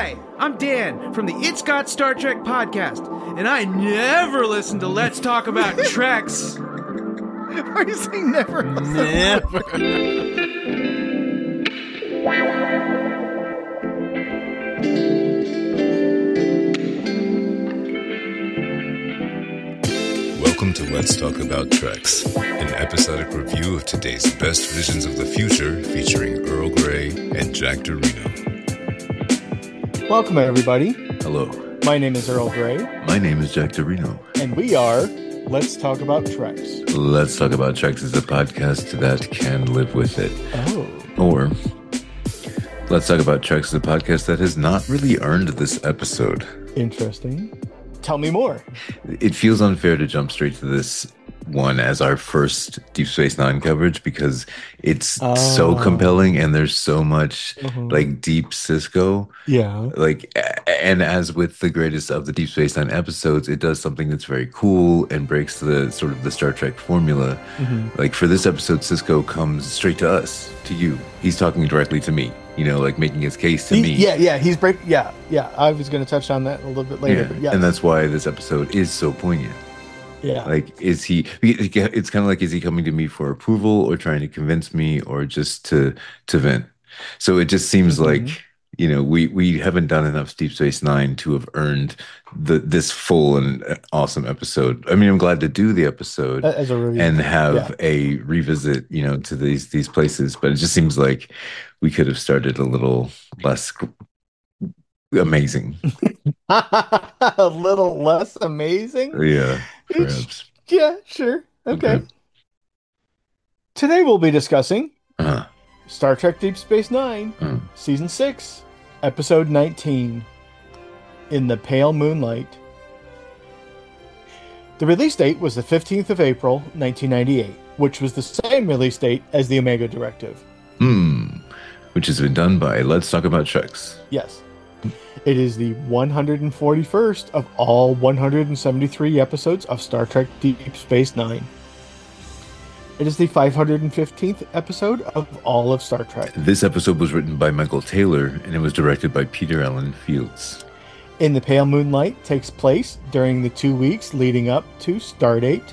Hi, I'm Dan from the It's Got Star Trek podcast, and I never listen to Let's Talk About Treks. Are you saying never? Never. Welcome to Let's Talk About Treks, an episodic review of today's best visions of the future featuring Earl Grey and Jack Dorino. Welcome, everybody. Hello. My name is Earl Grey. My name is Jack Dorino. And we are Let's Talk About Treks. Let's Talk About Treks is a podcast that can live with it. Oh. Or Let's Talk About Treks is a podcast that has not really earned this episode. Interesting. Tell me more. It feels unfair to jump straight to this one as our first Deep Space Nine coverage because it's so compelling and there's so much like deep Cisco. Yeah. Like, and as with the greatest of the Deep Space Nine episodes, it does something that's very cool and breaks the sort of the Star Trek formula. Like for this episode, Cisco comes straight to us, to you. He's talking directly to me. You know, like making his case to me. Yeah. He's Yeah. I was going to touch on that a little bit later. Yeah. But yes. And that's why this episode is so poignant. Yeah. Like, is he? It's kind of like, is he coming to me for approval or trying to convince me or just to vent? So it just seems like, you know, we haven't done enough Deep Space Nine to have earned this full and awesome episode. I mean, I'm glad to do the episode as a review and have a revisit, you know, to these places, but it just seems like we could have started a little less amazing. A little less amazing? Yeah, perhaps. Yeah, sure. Okay. Today we'll be discussing Star Trek Deep Space Nine, Season 6, Episode 19, In the Pale Moonlight. The release date was the 15th of April, 1998, which was the same release date as the Omega Directive. Which has been done by Let's Talk About Treks. Yes. It is the 141st of all 173 episodes of Star Trek Deep Space Nine. It is the 515th episode of all of Star Trek. This episode was written by Michael Taylor, and it was directed by Peter Allen Fields. In the Pale Moonlight takes place during the 2 weeks leading up to Stardate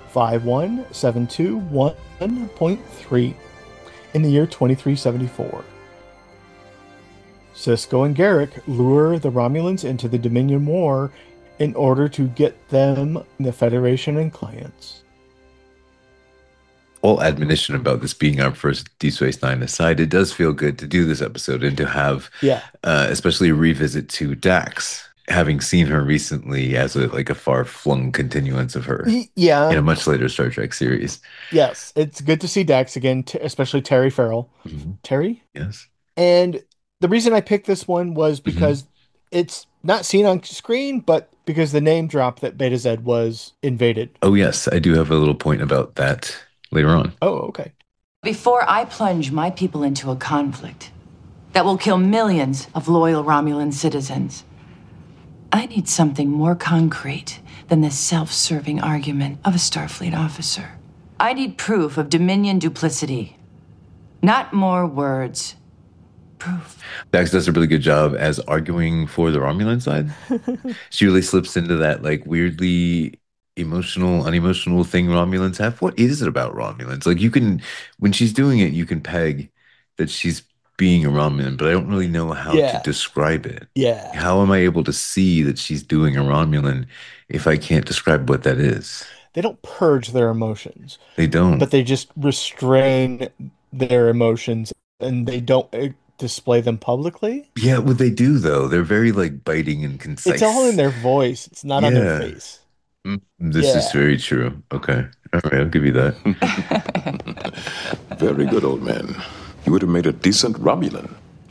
51721.3 in the year 2374. Sisko and Garrick lure the Romulans into the Dominion War in order to get them the Federation and clients. All admonition about this being our first Deep Space Nine aside, it does feel good to do this episode and to have, especially a revisit to Dax, having seen her recently as a far-flung continuance of her. Yeah. In a much later Star Trek series. Yes, it's good to see Dax again, especially Terry Farrell. Terry? Yes. And the reason I picked this one was because it's not seen on screen, but because the name drop that Beta Z was invaded. Oh, yes. I do have a little point about that later on. Oh, okay. Before I plunge my people into a conflict that will kill millions of loyal Romulan citizens, I need something more concrete than the self-serving argument of a Starfleet officer. I need proof of Dominion duplicity. Not more words. Proof. Dax does a really good job as arguing for the Romulan side. She really slips into that like weirdly emotional, unemotional thing Romulans have. What is it about Romulans? Like, you can, when she's doing it, you can peg that she's being a Romulan, but I don't really know how to describe it. Yeah. How am I able to see that she's doing a Romulan if I can't describe what that is? They don't purge their emotions. They don't. But they just restrain their emotions and they don't display them publicly. Yeah, what they do though, they're very like biting and concise. It's all in their voice. It's not on their face. This is very true. Okay. All right, I'll give you that. Very good, old man. You would have made a decent Romulan.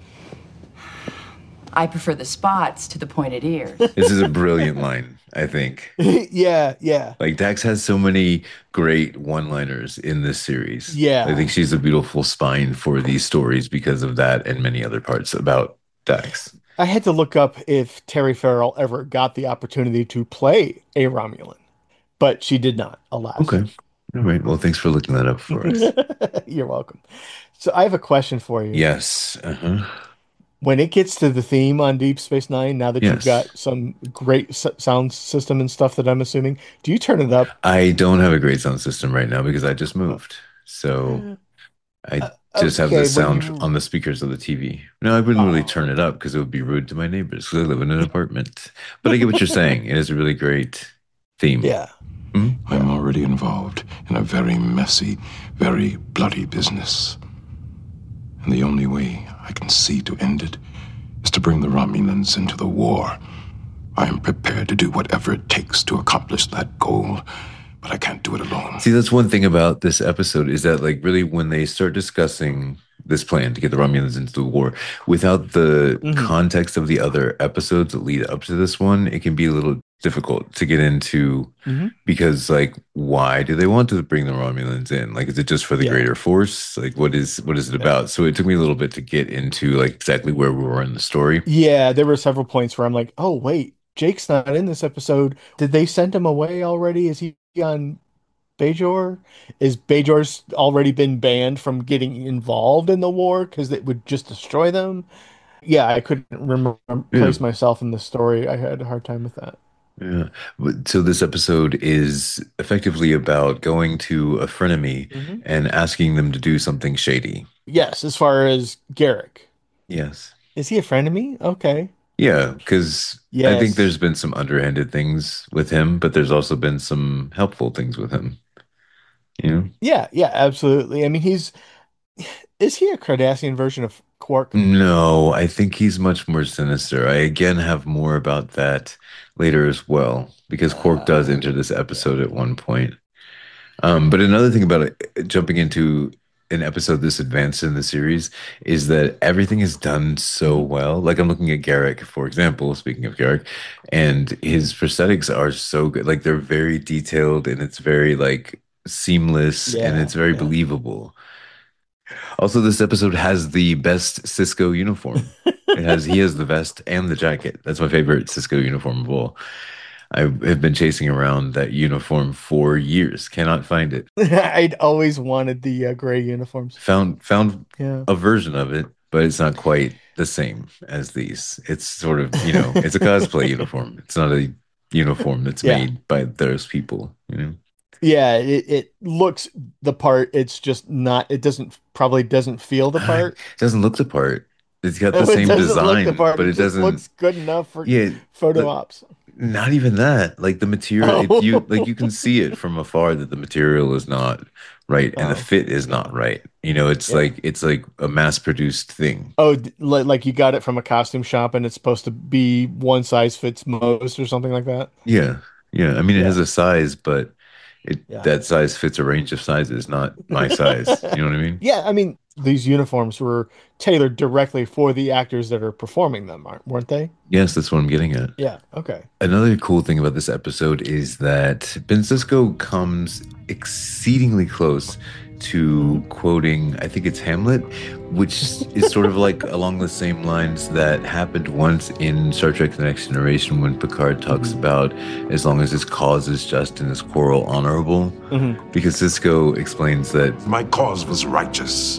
I prefer the spots to the pointed ears. This is a brilliant line, I think. Yeah. Like, Dax has so many great one-liners in this series. Yeah. I think she's a beautiful spine for these stories because of that and many other parts about Dax. I had to look up if Terry Farrell ever got the opportunity to play a Romulan, but she did not, alas. Okay. All right. Well, thanks for looking that up for us. You're welcome. So I have a question for you. Yes. when it gets to the theme on Deep Space Nine, now that you've Yes. got some great sound system and stuff that I'm assuming, do you turn it up? I don't have a great sound system right now because I just moved. So I just have the Okay, when sound you on the speakers of the TV. No, I wouldn't really turn oh it up because it would be rude to my neighbors because I live in an apartment. But I get what you're saying. It is a really great theme. yeah. Mhm. I'm already involved in a very messy, very bloody business. And the only way I can see to end it is to bring the Romulans into the war. I am prepared to do whatever it takes to accomplish that goal, but I can't do it alone. See, that's one thing about this episode is that, like, really, when they start discussing this plan to get the Romulans into the war, without the Mhm. context of the other episodes that lead up to this one, it can be a little difficult to get into Mhm. because, like, why do they want to bring the Romulans in? Like, is it just for the Yeah. greater force? Like, what is it about? So it took me a little bit to get into like exactly where we were in the story. Yeah, there were several points where I'm like, oh wait, Jake's not in this episode. Did they send him away already? Is he on Bajor? Is Bajor's already been banned from getting involved in the war because it would just destroy them? Yeah, I couldn't remember Yeah. place myself in the story. I had a hard time with that. Yeah. So this episode is effectively about going to a frenemy Mhm. and asking them to do something shady. Yes, as far as Garrick. Yes. Is he a friend of me? Okay. Yeah, because I think Yes. there's been some underhanded things with him, but there's also been some helpful things with him. You know? Yeah, yeah, absolutely. I mean, is he a Cardassian version of Quark? No, I think he's much more sinister. I again have more about that later as well, because Quark does enter this episode at one point. But another thing about it, jumping into an episode this advanced in the series is that everything is done so well. Like I'm looking at Garrick, for example, speaking of Garrick, and his prosthetics are so good. Like they're very detailed and it's very like seamless and Yeah, it's very yeah. believable. Also, this episode has the best Cisco uniform. He has the vest and the jacket. That's my favorite Cisco uniform of all. I have been chasing around that uniform for years. Cannot find it. I'd always wanted the gray uniforms. Found Yeah. a version of it, but it's not quite the same as these. It's sort of, it's a cosplay uniform. It's not a uniform that's Yeah. made by those people. Yeah, it looks the part. It's just not, it probably doesn't feel the part. It doesn't look the part. It's got the No, it same doesn't look the design, part. but It it just doesn't. looks good enough for Yeah, photo the, ops. not even that. Like the material, Oh. you can see it from afar that the material is not right and the Oh, fit is yeah. not right. It's Yeah. like a mass-produced thing. Oh, like you got it from a costume shop and it's supposed to be one size fits most or something like that. Yeah, yeah. I mean, it has Yeah. a size, but Yeah. that size fits a range of sizes, not my size. You know what I mean? Yeah, I mean, these uniforms were tailored directly for the actors that are performing them, weren't they? Yes, that's what I'm getting at. Yeah, okay. Another cool thing about this episode is that Ben Sisko comes exceedingly close to quoting, I think it's Hamlet, which is sort of like along the same lines that happened once in Star Trek The Next Generation when Picard talks about as long as his cause is just and his quarrel honorable. Mhm. Because Sisko explains that My cause was righteous.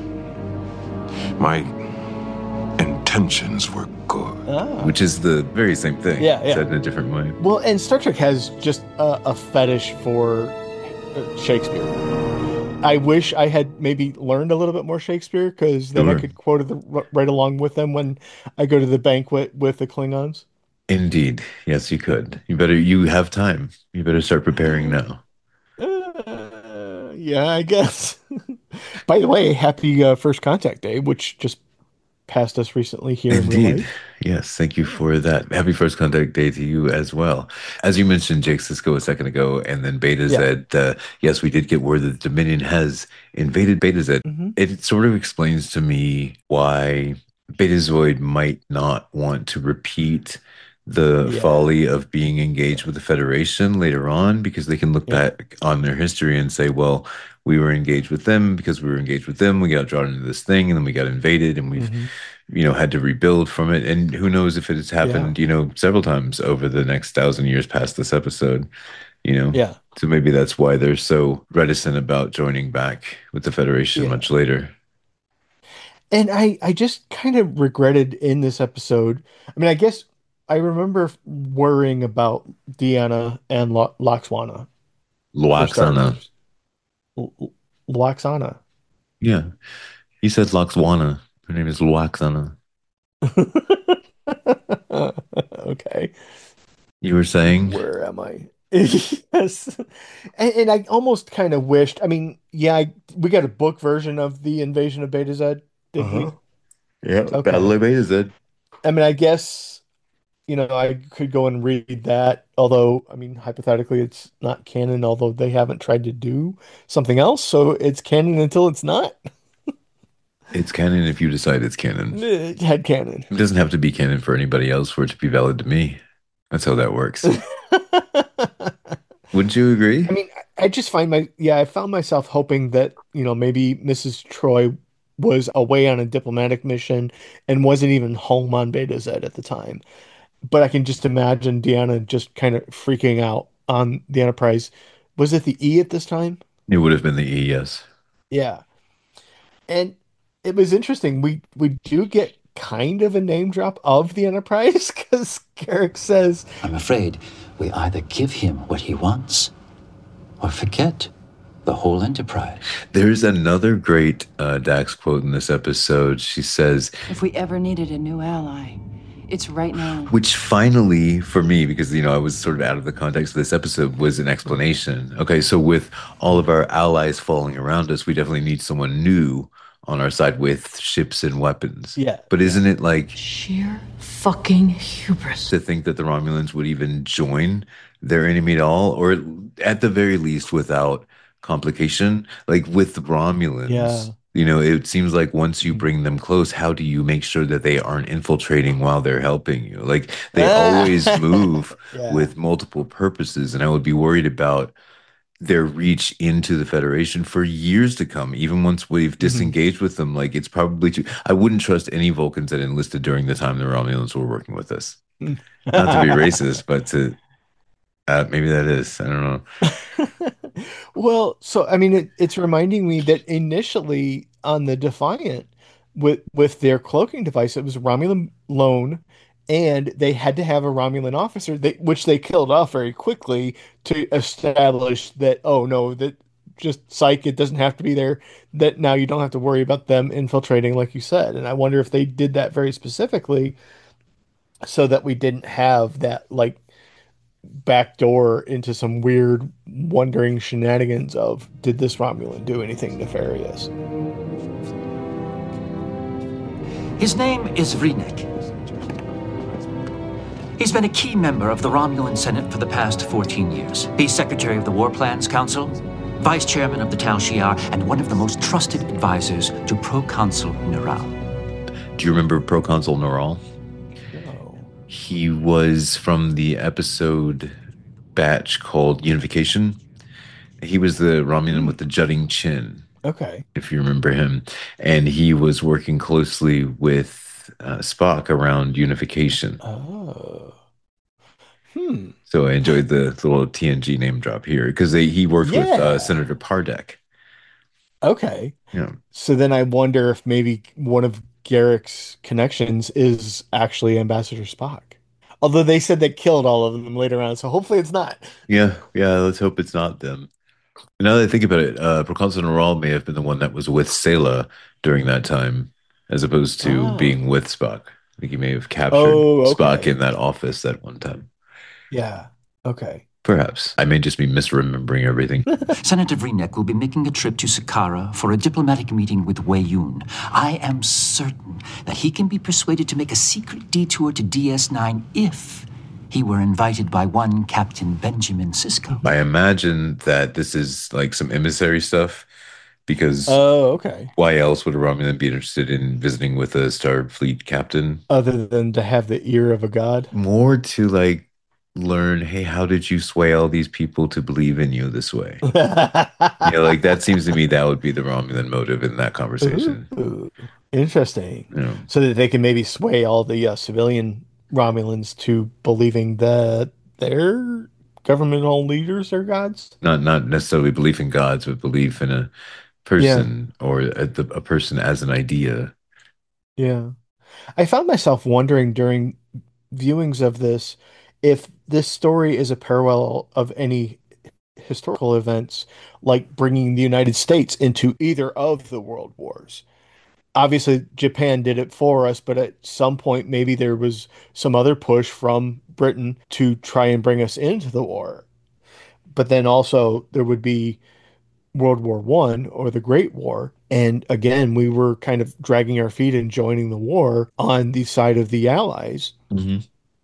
My intentions were good. which is the very same thing, Yeah, yeah. said in a different way. Well, and Star Trek has just a fetish for Shakespeare. I wish I had maybe learned a little bit more Shakespeare because then I Sure. could quote it right along with them when I go to the banquet with the Klingons. Indeed. Yes, you could. You have time. You better start preparing now. Yeah, I guess. By the way, happy First Contact Day, which just passed us recently here in real Indeed. life. Yes, thank you for that. Happy First Contact Day to you as well. As you mentioned, Jake Sisko a second ago, and then Beta Yeah. Z. Yes, we did get word that the Dominion has invaded Beta Z. Mhm. It sort of explains to me why Betazoid might not want to repeat the Yeah. folly of being engaged with the Federation later on, because they can look Yeah. back on their history and say, well, we were engaged with them because we were engaged with them. We got drawn into this thing and then we got invaded and we've, Mhm. had to rebuild from it. And who knows if it's happened, several times over the next 1,000 years past this episode. Yeah. So maybe that's why they're so reticent about joining back with the Federation Yeah. much later. And I just kind of regretted in this episode. I mean, I guess I remember worrying about Deanna and Loxana for Loaxana. starters. Loxana. Yeah. He said Loxwana. Her name is Loaxana. Okay. You were saying? Where am I? Yes. And I almost kind of wished, I mean, yeah, we got a book version of the Invasion of Beta Z, did Uh-huh. we? Yeah, Battle Okay. of Beta Z. I mean, I guess, I could go and read that, although, I mean, hypothetically, it's not canon, although they haven't tried to do something else, so it's canon until it's not. It's canon if you decide it's canon. Head canon. It doesn't have to be canon for anybody else for it to be valid to me. That's how that works. Wouldn't you agree? I mean, I just I found myself hoping that, maybe Mrs. Troy was away on a diplomatic mission and wasn't even home on Beta Z at the time. But I can just imagine Deanna just kind of freaking out on the Enterprise. Was it the E at this time? It would have been the E, yes. Yeah. And it was interesting. We do get kind of a name drop of the Enterprise because Garrick says, I'm afraid we either give him what he wants or forget the whole enterprise. There's another great Dax quote in this episode. She says, If we ever needed a new ally, it's right now. which finally, for me, because, I was sort of out of the context of this episode, was an explanation. Okay, so with all of our allies falling around us, we definitely need someone new on our side with ships and weapons. yeah. But isn't it like Sheer fucking hubris. to think that the Romulans would even join their enemy at all, or at the very least without complication? Like with the Romulans, Yeah. it seems like once you bring them close, how do you make sure that they aren't infiltrating while they're helping you? Like they always move Yeah. with multiple purposes, and I would be worried about their reach into the Federation for years to come. Even once we've disengaged with them, like it's probably too. I wouldn't trust any Vulcans that enlisted during the time the Romulans were working with us. Not to be racist, but to maybe that is. I don't know. Well, so I mean, it's reminding me that initially on the Defiant, with their cloaking device, it was Romulan lone, and they had to have a Romulan officer, which they killed off very quickly to establish that, oh no, that just psych, it doesn't have to be there. That now you don't have to worry about them infiltrating, like you said. And I wonder if they did that very specifically so that we didn't have that like backdoor into some weird wondering shenanigans of did this Romulan do anything nefarious? His name is Vreenek. He's been a key member of the Romulan Senate for the past 14 years. He's Secretary of the War Plans Council, Vice Chairman of the Tal Shiar, and one of the most trusted advisors to Proconsul Neral. Do you remember Proconsul Noral? No. He was from the episode batch called Unification. He was the Romulan with the jutting chin, Okay. if you remember him. And he was working closely with Spock around unification. Oh. So I enjoyed the little TNG name drop here because he worked with Yeah. Senator Pardek. Okay. Yeah. So then I wonder if maybe one of Garrick's connections is actually Ambassador Spock. Although they said they killed all of them later on, so hopefully it's not. Yeah. Let's hope it's not them. Now that I think about it, Proconsul Noral may have been the one that was with Sela during that time, as opposed to Oh. being with Spock. I think he may have captured Oh, Spock okay. in that office at one time. Yeah. Okay. Perhaps. I may just be misremembering everything. Senator Vreenek will be making a trip to Sakara for a diplomatic meeting with Wei Yun. I am certain that he can be persuaded to make a secret detour to DS9 if he were invited by one Captain Benjamin Sisko. I imagine that this is like some emissary stuff because Oh, okay. why else would a Romulan be interested in visiting with a Starfleet captain? Other than to have the ear of a god. More to like learn, hey, how did you sway all these people to believe in you this way? Like that seems to me that would be the Romulan motive in that conversation. Ooh, interesting. Yeah. So that they can maybe sway all the civilian Romulans to believing that their governmental leaders are gods. Not necessarily belief in gods, but belief in a person or a person as an idea. Yeah. I found myself wondering during viewings of this if this story is a parallel of any historical events, like bringing the United States into either of the world wars. Obviously, Japan did it for us, but at some point, maybe there was some other push from Britain to try and bring us into the war. But then also, there would be World War One or the Great War. And again, we were kind of dragging our feet and joining the war on the side of the Allies. Hmm.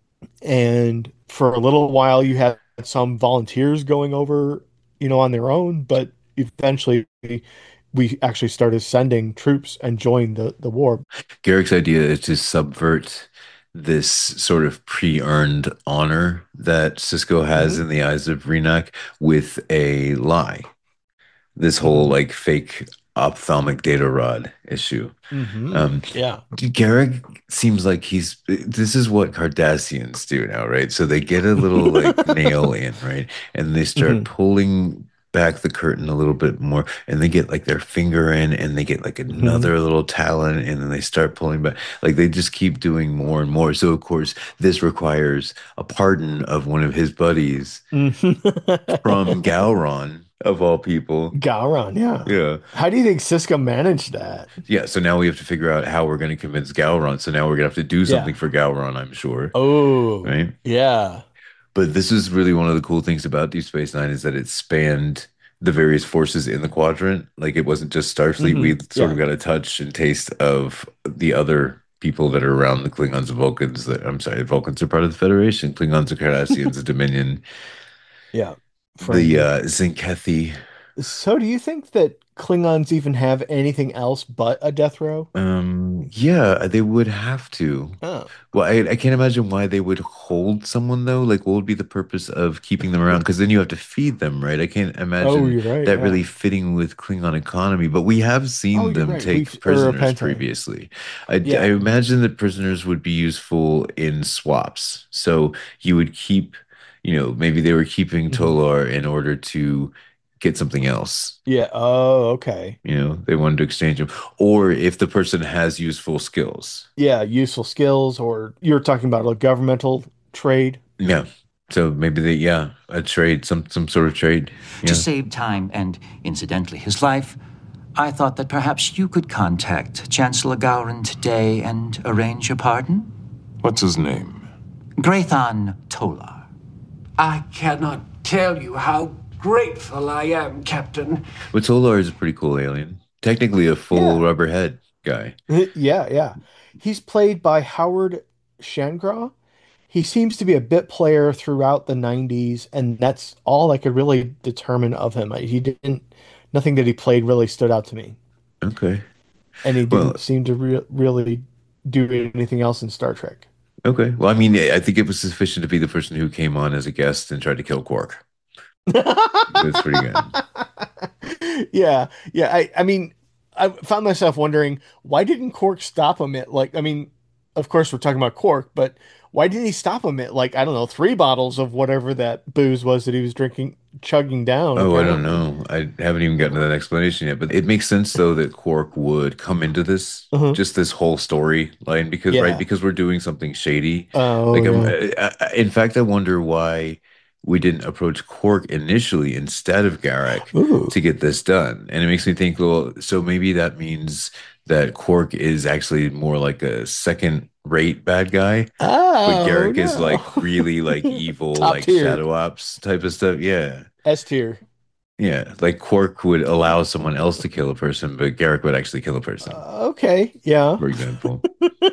And for a little while, you had some volunteers going over, on their own, but eventually we actually started sending troops and joined the war. Garrick's idea is to subvert this sort of pre-earned honor that Cisco has Hmm. in the eyes of Renak with a lie. This whole Hmm. like fake ophthalmic data rod issue. Hmm. Um, Yeah. Garrick seems like this is what Cardassians do now, right? So they get a little like nail in, right? And they start Hmm. pulling back the curtain a little bit more and they get like their finger in and they get like Hmm. another little talon and then they start pulling back. Like they just keep doing more and more. So of course, this requires a pardon of one of his buddies from Gowron, of all people. Gowron, yeah. Yeah. How do you think Cisco managed that? Yeah, so now we have to figure out how we're going to convince Gowron. So now we're going to have to do Yeah. something for Gowron, I'm sure. Oh, Right? yeah. But this is really one of the cool things about Deep Space Nine is that it spanned the various forces in the quadrant. Like it wasn't just Starfleet. Hmm. We sort of Yeah. got a touch and taste of the other people that are around the Klingons and Vulcans. That I'm sorry, Vulcans are part of the Federation. Klingons are Cardassians, the Dominion, Yeah. the Ferengi. Zinkethi. So do you think that Klingons even have anything else but a death row? Yeah, they would have to. Oh. Well, I can't imagine why they would hold someone though. Like, what would be the purpose of keeping them around? Because then you have to feed them, right? I can't Oh, imagine you're right. that Yeah. really fitting with Klingon economy. But we have Oh, seen you're them right. take Or prisoners Pente. previously. I Yeah. imagine that prisoners would be useful in swaps. So you would keep, maybe they were keeping Hmm. Tolar in order to get something else. Yeah. Oh, okay. They wanted to exchange them. Or if the person has useful skills. Yeah. Useful skills, or you're talking about a governmental trade. Yeah. So maybe yeah, a trade, some sort of trade. To Yeah. save time and, incidentally, his life, I thought that perhaps you could contact Chancellor Gowron today and arrange a pardon. What's his name? Grathon Tolar. I cannot tell you how grateful I am, Captain. But Solar is a pretty cool alien. Technically a full Yeah. rubber head guy. Yeah. Yeah. He's played by Howard Shangraw. He seems to be a bit player throughout the 90s, and that's all I could really determine of him. He didn't, nothing that he played really stood out to me. Okay. And he Well, didn't seem to really do anything else in Star Trek. okay. Well, I mean, I think it was sufficient to be the person who came on as a guest and tried to kill Quark. That's pretty good. Yeah, yeah. I mean, I found myself wondering why didn't Quark stop him at like? I mean, of course we're talking about Quark, but why didn't he stop him at like I don't know 3 bottles of whatever that booze was that he was drinking, chugging down? Oh, I don't Apparently. know. I haven't even gotten to that explanation yet, but it makes sense though that Quark would come into this, Uh-huh. just this whole storyline because, right, Yeah. because we're doing something shady. Oh Like, yeah. in fact, I wonder why we didn't approach Quark initially instead of Garak Ooh. to get this done. And it makes me think, well, so maybe that means that Quark is actually more like a second-rate bad guy, but Oh Garrick is like really like no. evil, Top like tier. shadow ops type of stuff. Yeah. S tier. Yeah, like Quark would allow someone else to kill a person, but Garrick would actually kill a person, Okay. Yeah. for example.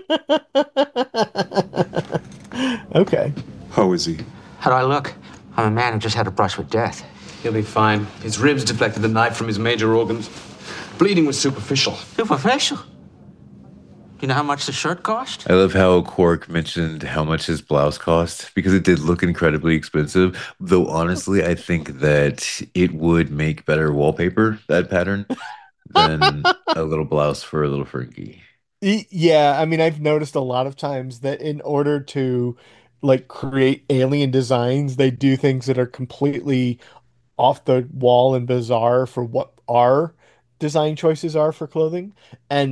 Okay. How is he? How do I look? I'm a man who just had a brush with death. He'll be fine. His ribs deflected the knife from his major organs. Bleeding was superficial. Superficial. Do you know how much the shirt cost? I love how Quark mentioned how much his blouse cost because it did look incredibly expensive. Though honestly, I think that it would make better wallpaper, that pattern, than a little blouse for a little Fergie. Yeah, I mean, I've noticed a lot of times that in order to like create alien designs, they do things that are completely off the wall and bizarre for what our design choices are for clothing. And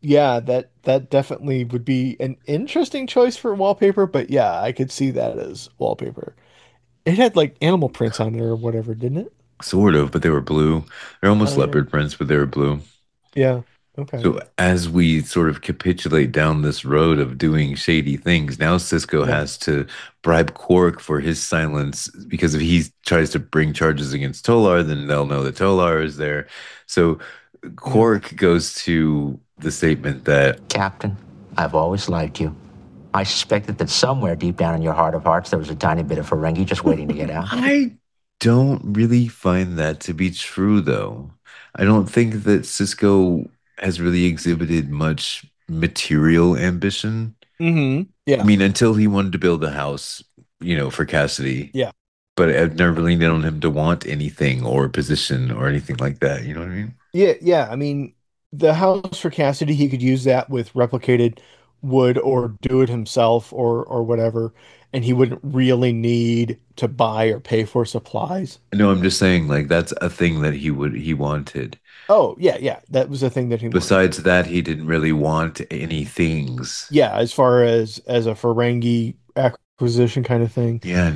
Yeah, that definitely would be an interesting choice for wallpaper, but yeah, I could see that as wallpaper. It had like animal prints on it or whatever, didn't it? Sort of, but they were blue. They're Oh almost yeah. leopard prints, but they were blue. Yeah. Okay. So as we sort of capitulate down this road of doing shady things, now Cisco Yeah. has to bribe Quark for his silence because if he tries to bring charges against Tolar, then they'll know that Tolar is there. So Yeah. Quark goes to the statement that Captain, I've always liked you. I suspected that somewhere deep down in your heart of hearts there was a tiny bit of Ferengi just waiting to get out. I don't really find that to be true, though. I don't think that Cisco has really exhibited much material ambition. Mm-hmm. I Yeah. mean, until he wanted to build a house, for Cassidy. Yeah. But I've never really known him to want anything or position or anything like that. You know what I mean? Yeah, yeah. I mean, the house for Cassidy, he could use that with replicated wood or do it himself or whatever, and he wouldn't really need to buy or pay for supplies. No, I'm just saying, like, that's a thing that he wanted. Oh, yeah, yeah. That was the thing that he wanted. Besides that, he didn't really want any things. Yeah, as far as a Ferengi acquisition kind of thing. Yeah,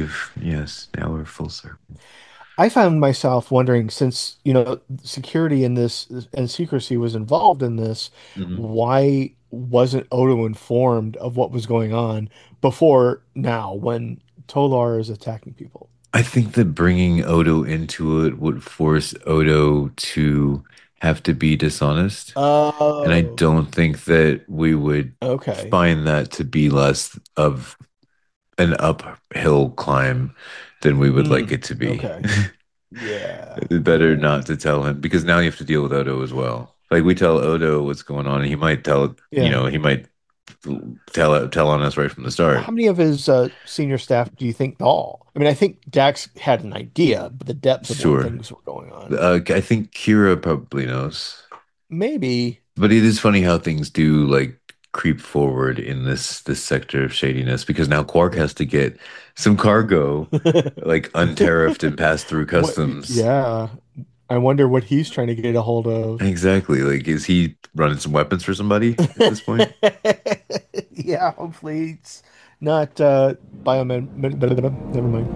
yes, now we're full circle. I found myself wondering, since, security in this and secrecy was involved in this, Mhm. why wasn't Odo informed of what was going on before now when Tolar is attacking people? I think that bringing Odo into it would force Odo to have to be dishonest. And I Oh, don't think that we would okay. find that to be less of an uphill climb than we would like Mm, it to be. okay. Yeah. Better Yeah. not to tell him because now you have to deal with Odo as well. Like we tell Odo what's going on, and he might tell, Yeah. he might tell on us right from the How start. many of his senior staff do you think know? I mean, I think Dax had an idea, but the depth of what Sure. things were going on. I think Kira probably knows. Maybe. But it is funny how things do like creep forward in this sector of shadiness because now Quark has to get some cargo like untariffed and passed through What? customs. Yeah. I wonder what he's trying to get a hold of. Exactly. Like, is he running some weapons for somebody at this point? Yeah, hopefully it's not biomed. Never mind.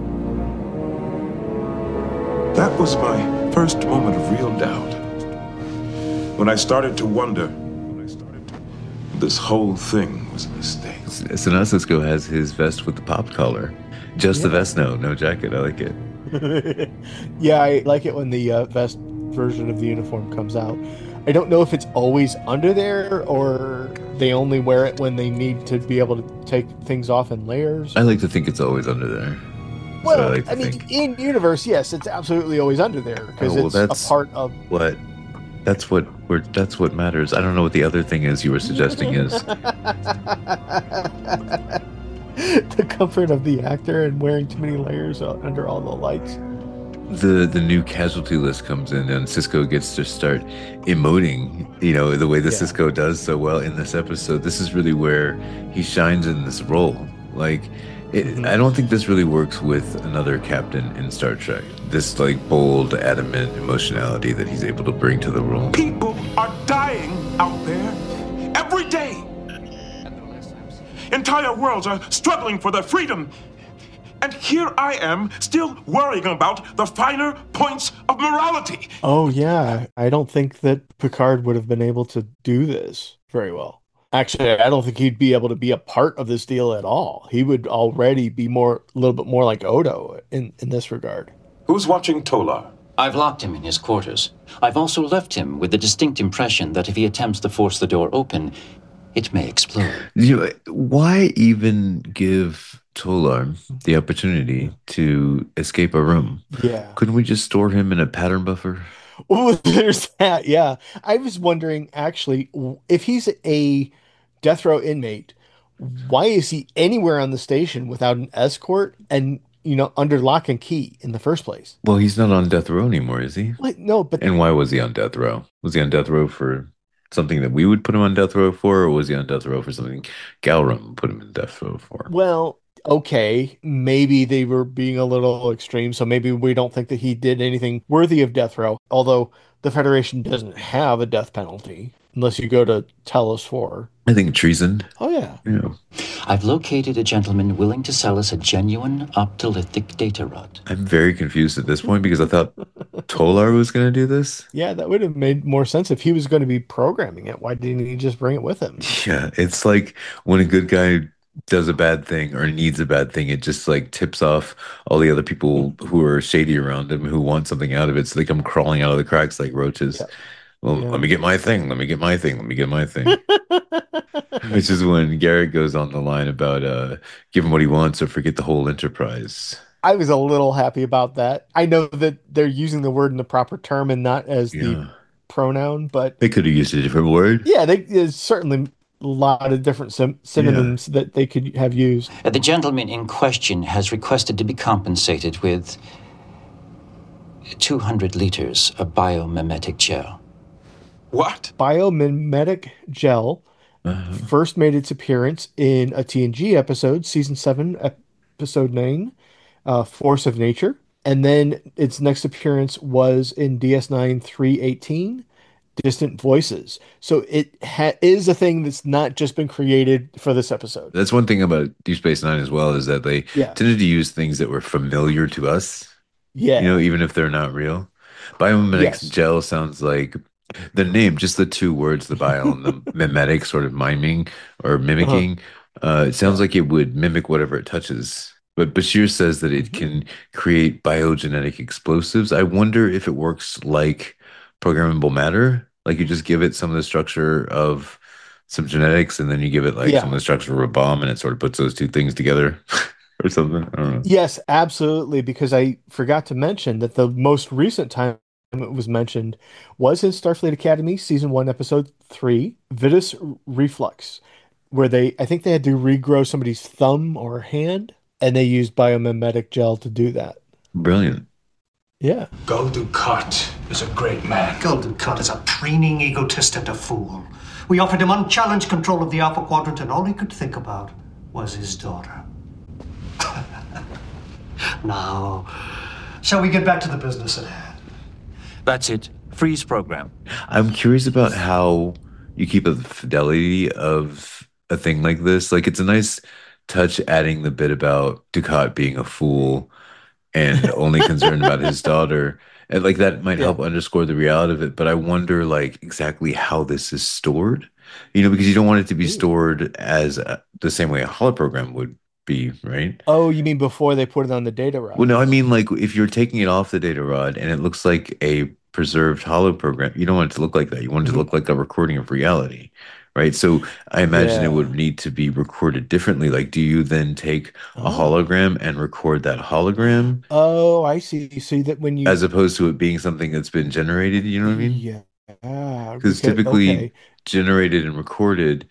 That was my first moment of real doubt. When I started to wonder, this whole thing was a mistake. So now Cisco has his vest with the pop collar. Just the vest, no jacket. I like it. Yeah, I like it when the vest version of the uniform comes out. I don't know if it's always under there or they only wear it when they need to be able to take things off in layers. I like to think it's always under there. That's what Well, like to I mean, think. in universe, yes, it's absolutely always under there because Oh, well, it's a that's part of what that's what matters. I don't know what the other thing is you were suggesting is. the comfort of the actor and wearing too many layers under all the lights. The new casualty list comes in and Cisco gets to start emoting, the way that Yeah. Cisco does so well in this episode. This is really where he shines in this role. Like I don't think this really works with another captain in Star Trek. This like bold, adamant emotionality that he's able to bring to the role. People are dying out there every day. Entire worlds are struggling for their freedom. And here I am, still worrying about the finer points of morality. Oh yeah, I don't think that Picard would have been able to do this very well. Actually, I don't think he'd be able to be a part of this deal at all. He would already be a little bit more like Odo in this regard. Who's watching Tolar? I've locked him in his quarters. I've also left him with the distinct impression that if he attempts to force the door open, it may explode. Why even give Tolar the opportunity to escape a room? Yeah. Couldn't we just store him in a pattern buffer? Oh, there's that. Yeah. I was wondering actually if he's a death row inmate, why is he anywhere on the station without an escort and, under lock and key in the first place? Well, he's not on death row anymore, is he? Like, no, but And why was he on death row? Was he on death row for something that we would put him on death row for, or was he on death row for something Galrum put him in death row for? well, okay, maybe they were being a little extreme, so maybe we don't think that he did anything worthy of death row, although the Federation doesn't have a death penalty. unless you go to Talos 4. I think treason. Oh, yeah. Yeah. I've located a gentleman willing to sell us a genuine optolythic data rod. I'm very confused at this point because I thought Tolar was going to do this. Yeah, that would have made more sense if he was going to be programming it. Why didn't he just bring it with him? Yeah, it's like when a good guy does a bad thing or needs a bad thing, it just like tips off all the other people who are shady around him who want something out of it. So they come crawling out of the cracks like roaches. Yeah. Well, Yeah. let me get my thing. Let me get my thing. Let me get my thing. Which is when Garrett goes on the line about give him what he wants or forget the whole enterprise. I was a little happy about that. I know that they're using the word in the proper term and not as the Yeah. pronoun, but They could have used a different word. yeah, there's certainly a lot of different synonyms that they could have used. The gentleman in question has requested to be compensated with 200 liters of biomimetic gel. What? Biomimetic gel first made its appearance in a TNG episode, season 7, episode 9, Force of Nature. And then its next appearance was in DS9 318, Distant Voices. So it is a thing that's not just been created for this episode. That's one thing about Deep Space Nine as well, is that they Yeah. tended to use things that were familiar to us, Yeah. you know, even if they're not real. Biomimetic Yes. gel sounds like the name, just the two words, the bio and the mimetic, sort of miming or mimicking. It sounds like it would mimic whatever it touches. But Bashir says that it can create biogenetic explosives. I wonder if it works like programmable matter. Like you just give it some of the structure of some genetics, and then you give it like Yeah. some of the structure of a bomb, and it sort of puts those two things together or something. I don't know. Yes, absolutely. Because I forgot to mention that the most recent time it was mentioned was in Starfleet Academy, season 1, episode 3, Vitus Reflux, where I think they had to regrow somebody's thumb or hand, and they used biomimetic gel to do that. Brilliant. Yeah. Gul Dukat is a great man. Gul Dukat is a preening egotist and a fool. We offered him unchallenged control of the Alpha Quadrant, and all he could think about was his daughter. Now, shall we get back to the business at hand? That's it. Freeze program. I'm curious about how you keep the fidelity of a thing like this. Like it's a nice touch adding the bit about Ducat being a fool and only concerned about his daughter. And like that might help underscore the reality of it, but I wonder like exactly how this is stored. You know, because you don't want it to be stored as the same way a holoprogram would be, right? Oh, you mean before they put it on the data rod? Well, no, I mean like if you're taking it off the data rod and it looks like a preserved holoprogram, you don't want it to look like that. You want it to look like a recording of reality, right? So I imagine it would need to be recorded differently. Like, do you then take a hologram and record that hologram? Oh, I see. So that when you, as opposed to it being something that's been generated, you know what I mean? Yeah. Because typically generated and recorded,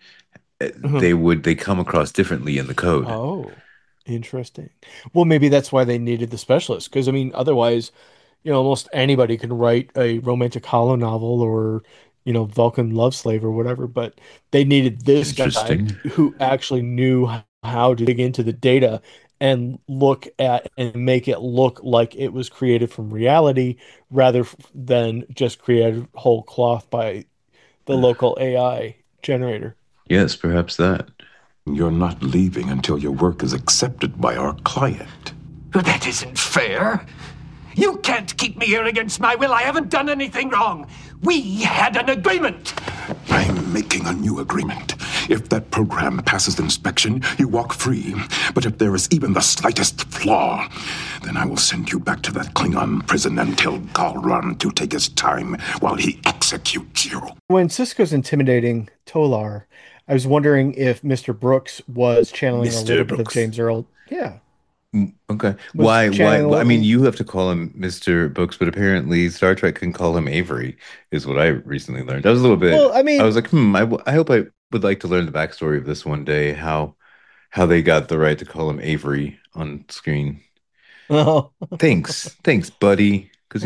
they come across differently in the code. Oh, interesting. Well, maybe that's why they needed the specialist. Because I mean, otherwise, almost anybody can write a romantic holo novel or, Vulcan love slave or whatever. But they needed this guy who actually knew how to dig into the data and look at and make it look like it was created from reality rather than just created whole cloth by the local AI generator. Yes, perhaps that. You're not leaving until your work is accepted by our client. That isn't fair. You can't keep me here against my will. I haven't done anything wrong. We had an agreement. I'm making a new agreement. If that program passes inspection, you walk free. But if there is even the slightest flaw, then I will send you back to that Klingon prison and tell Galran to take his time while he executes you. When Sisko's intimidating Tolar, I was wondering if Mr. Brooks was channeling a little bit of James Earl. Yeah. Okay. Why? I mean, you have to call him Mr. Brooks, but apparently Star Trek can call him Avery, is what I recently learned. I was a little bit. Well, I mean, I was like, I hope I would like to learn the backstory of this one day. How they got the right to call him Avery on screen. Oh, thanks, buddy. Because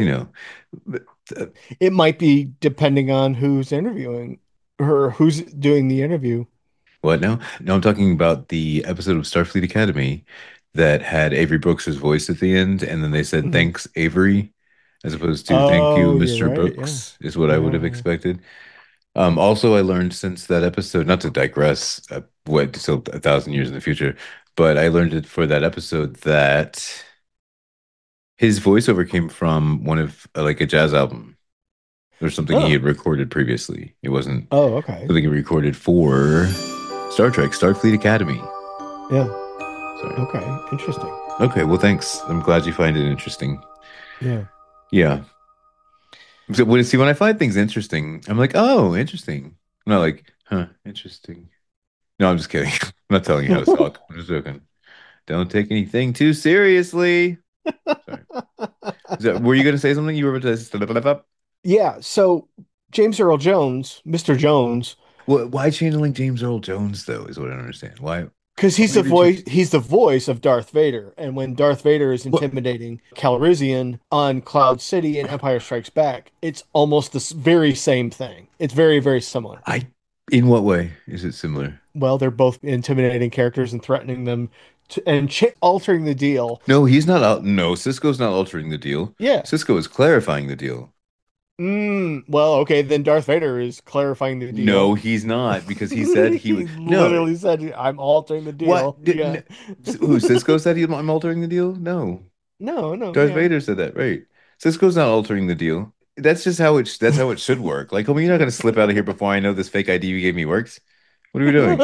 it might be depending on who's interviewing or who's doing the interview. What now? No, I'm talking about the episode of Starfleet Academy that had Avery Brooks' voice at the end, and then they said, "Thanks, Avery," as opposed to "Thank you, Mr. Brooks," is what I would have expected. Also, I learned since that episode, not to digress, what still 1,000 years in the future, but I learned it for that episode that his voiceover came from one of like a jazz album or something he Oh. had recorded previously. It wasn't Oh, okay. something he recorded for Star Trek, Starfleet Academy. Yeah. Sorry. Okay. Interesting. Okay, well, thanks. I'm glad you find it interesting. Yeah. Yeah. So when I find things interesting, I'm like, oh, interesting. I'm not like, huh, interesting. No, I'm just kidding. I'm not telling you how to talk. I'm just joking. Don't take anything too seriously. Sorry. Were you going to say something? You were about to. Yeah. So James Earl Jones, Mr. Jones, Why channeling James Earl Jones though? Is what I don't understand. Why? because he's Why the did voice. He's the voice of Darth Vader, and when Darth Vader is intimidating Calrissian on Cloud City in Empire Strikes Back, it's almost the very same thing. It's very, very similar. In what way is it similar? Well, they're both intimidating characters and threatening them and altering the deal. No, he's not out. No, Cisco's not altering the deal. Yeah. Cisco is clarifying the deal. Well, okay, then Darth Vader is clarifying the deal. No, he's not, because he said he would. No, literally said, "I'm altering the deal." what? Yeah. Who? Cisco said I'm altering the deal? No, No. Darth Yeah. Vader said that, right? Cisco's not altering the deal. That's just how it. That's how it should work. Like, homie, you're not gonna slip out of here before I know this fake ID you gave me works. What are we doing?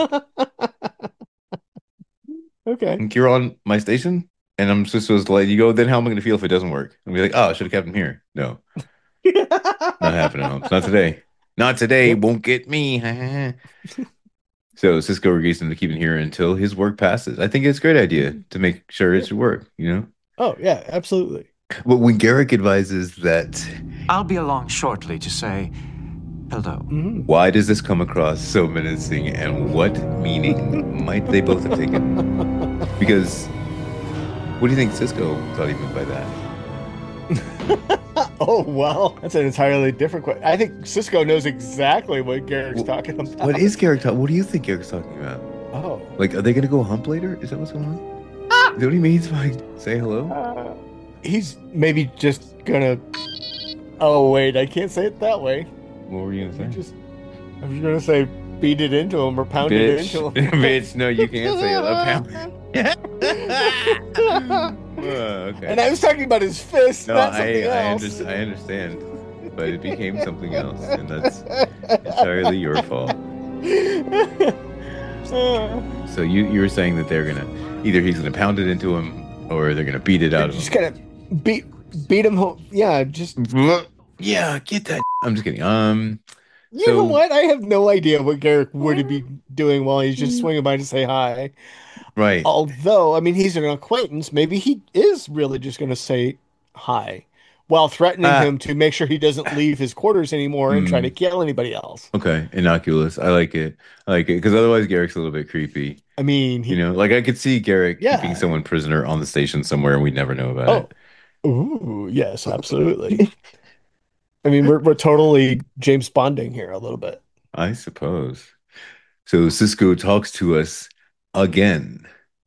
Okay. Like, you're on my station, and I'm supposed to let you go. Then how am I gonna feel if it doesn't work? I'm gonna be like, oh, I should have kept him here. No, not happening, Holmes. Not today. Not today. Yep. Won't get me. So Cisco agrees him to keep him here until his work passes. I think it's a great idea to make sure it should work, you know? Oh, yeah, absolutely. But when Garrick advises that, I'll be along shortly to say hello. why does this come across so menacing, and what meaning might they both have taken? Because what do you think Cisco thought he meant by that? Oh, well, that's an entirely different question. I think Cisco knows exactly what Garrick's talking about. What is Garrick talking? What do you think Garrick's talking about? Oh. Like, are they going to go hump later? Is that what's going on? Is that what he means by say hello? He's maybe just gonna. Oh, wait, I can't say it that way. What were you going to say? I'm just gonna say beat it into him or pound it into him. Bitch, no, you can't say it. Pound. Okay. And I was talking about his fist, No, not something else. I understand, but it became something else, and that's entirely your fault. So you were saying that they're gonna he's gonna pound it into him, or they're gonna beat it out of him. Just gonna beat him home. Yeah, just. Yeah, get that. I'm just kidding. You know what? I have no idea what Garrick would be doing while he's just swinging by to say hi. Right. Although, I mean, he's an acquaintance. Maybe he is really just going to say hi while threatening him to make sure he doesn't leave his quarters anymore and try to kill anybody else. Okay, innocuous. I like it. Because otherwise Garrick's a little bit creepy. I mean, like I could see Garrick keeping someone prisoner on the station somewhere, and we'd never know about it. Ooh, yes, absolutely. I mean, we're totally James Bonding here a little bit. I suppose. So Cisco talks to us again.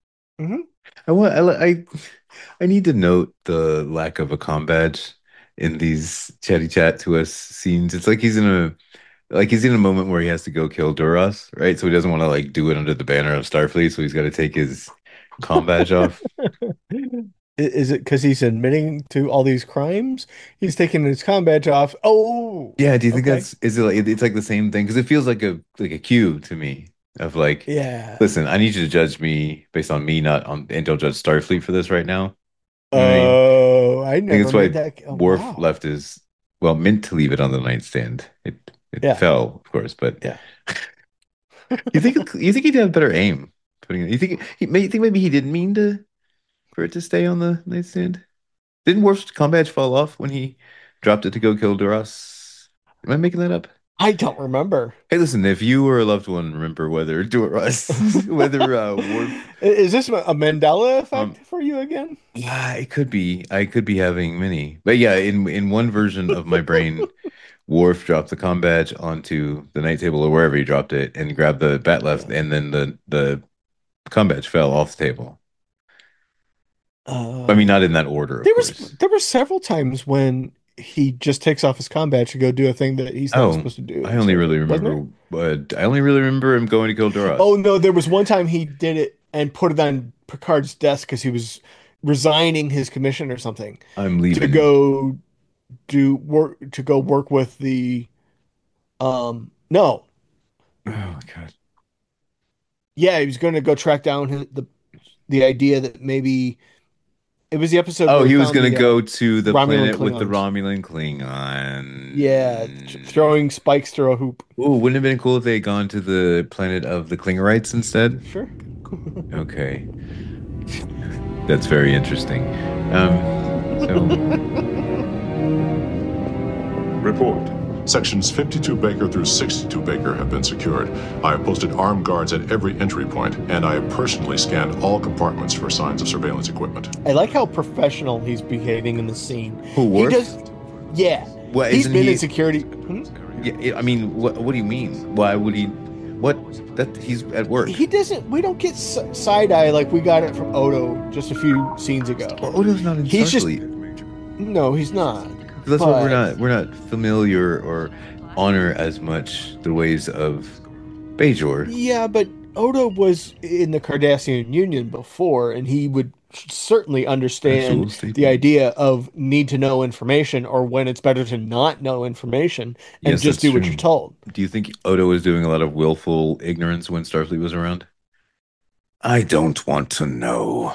I need to note the lack of a comm badge in these chatty chat to us scenes. It's like he's in a moment where he has to go kill Duras, right? So he doesn't want to do it under the banner of Starfleet, so he's got to take his comm badge off. Is it because he's admitting to all these crimes? He's taking his comm badge off. Oh, yeah. Do you think it's like the same thing? Because it feels like a cue to me of yeah. Listen, I need you to judge me based on me, and don't judge Starfleet for this right now. Oh, I never think that's why Worf left meant to leave it on the nightstand. It fell, of course, but yeah. you think he'd have better aim putting it? You think maybe he didn't mean for it to stay on the nightstand? Didn't Worf's comm badge fall off when he dropped it to go kill Duras? Am I making that up? I don't remember. Hey, listen, if you or a loved one remember whether Duras, whether Worf... Is this a Mandela effect for you again? Yeah, it could be. I could be having many. But yeah, in one version of my brain, Worf dropped the comm badge onto the night table or wherever he dropped it and grabbed the bat left, and then the comm badge fell off the table. I mean, not in that order. There were several times when he just takes off his comm badge to go do a thing that he's not Oh, supposed to do. I only really Wasn't remember, but I only really remember him going to kill there? Duras. Oh no, there was one time he did it and put it on Picard's desk because he was resigning his commission or something I'm to leaving. go work with the no. Oh my God. Yeah, he was going to go track down the idea that maybe it was the episode Oh, where he he was found gonna the go to the Romulan planet with the Klingons. Romulan Klingon. Yeah, throwing spikes through a hoop. Ooh, wouldn't it have been cool if they had gone to the planet of the Klingerites instead? Sure. Okay. That's very interesting. So Report. Sections 52 Baker through 62 Baker have been secured. I have posted armed guards at every entry point, and I have personally scanned all compartments for signs of surveillance equipment. I like how professional he's behaving in the scene. Who, Worf? He does. Yeah. Well, He's isn't been he- in security. yeah, I mean, what do you mean? Why would he? What? That he's at work. He doesn't. We don't get side eye like we got it from Odo just a few scenes ago. Well, Odo's not in He's just. Starfleet. No, he's not. That's why But- we're not familiar or honor as much the ways of Bajor. Yeah, but Odo was in the Cardassian Union before, and he would certainly understand Absolutely. the idea of need to know information or when it's better to not know information and Yes, just that's do what true. you're told. Do you think Odo was doing a lot of willful ignorance when Starfleet was around? I don't want to know.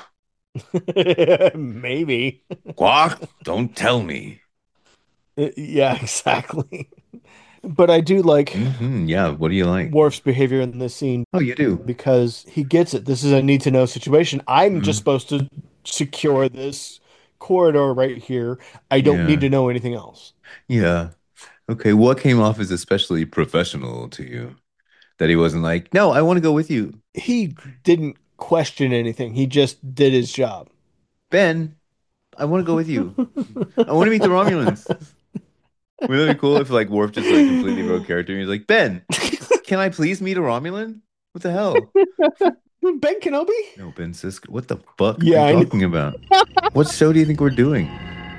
Maybe. Quark, don't tell me. Yeah, exactly. But I do like Yeah, what do you like? Worf's behavior in this scene. Oh, you do? Because he gets it. This is a need to know situation. I'm Mm-hmm. just supposed to secure this corridor right here. I don't Yeah. need to know anything else. Yeah. Okay, what came off as especially professional to you? That he wasn't like, no, I want to go with you. He didn't question anything. He just did his job. Ben, I want to go with you. I want to meet the Romulans. Wouldn't that be cool if like Worf just like completely broke character and he's like, Ben, can I please meet a Romulan? What the hell? Ben Kenobi? No, Ben Sisko. What the fuck Yeah, are I you know. talking about? What show do you think we're doing?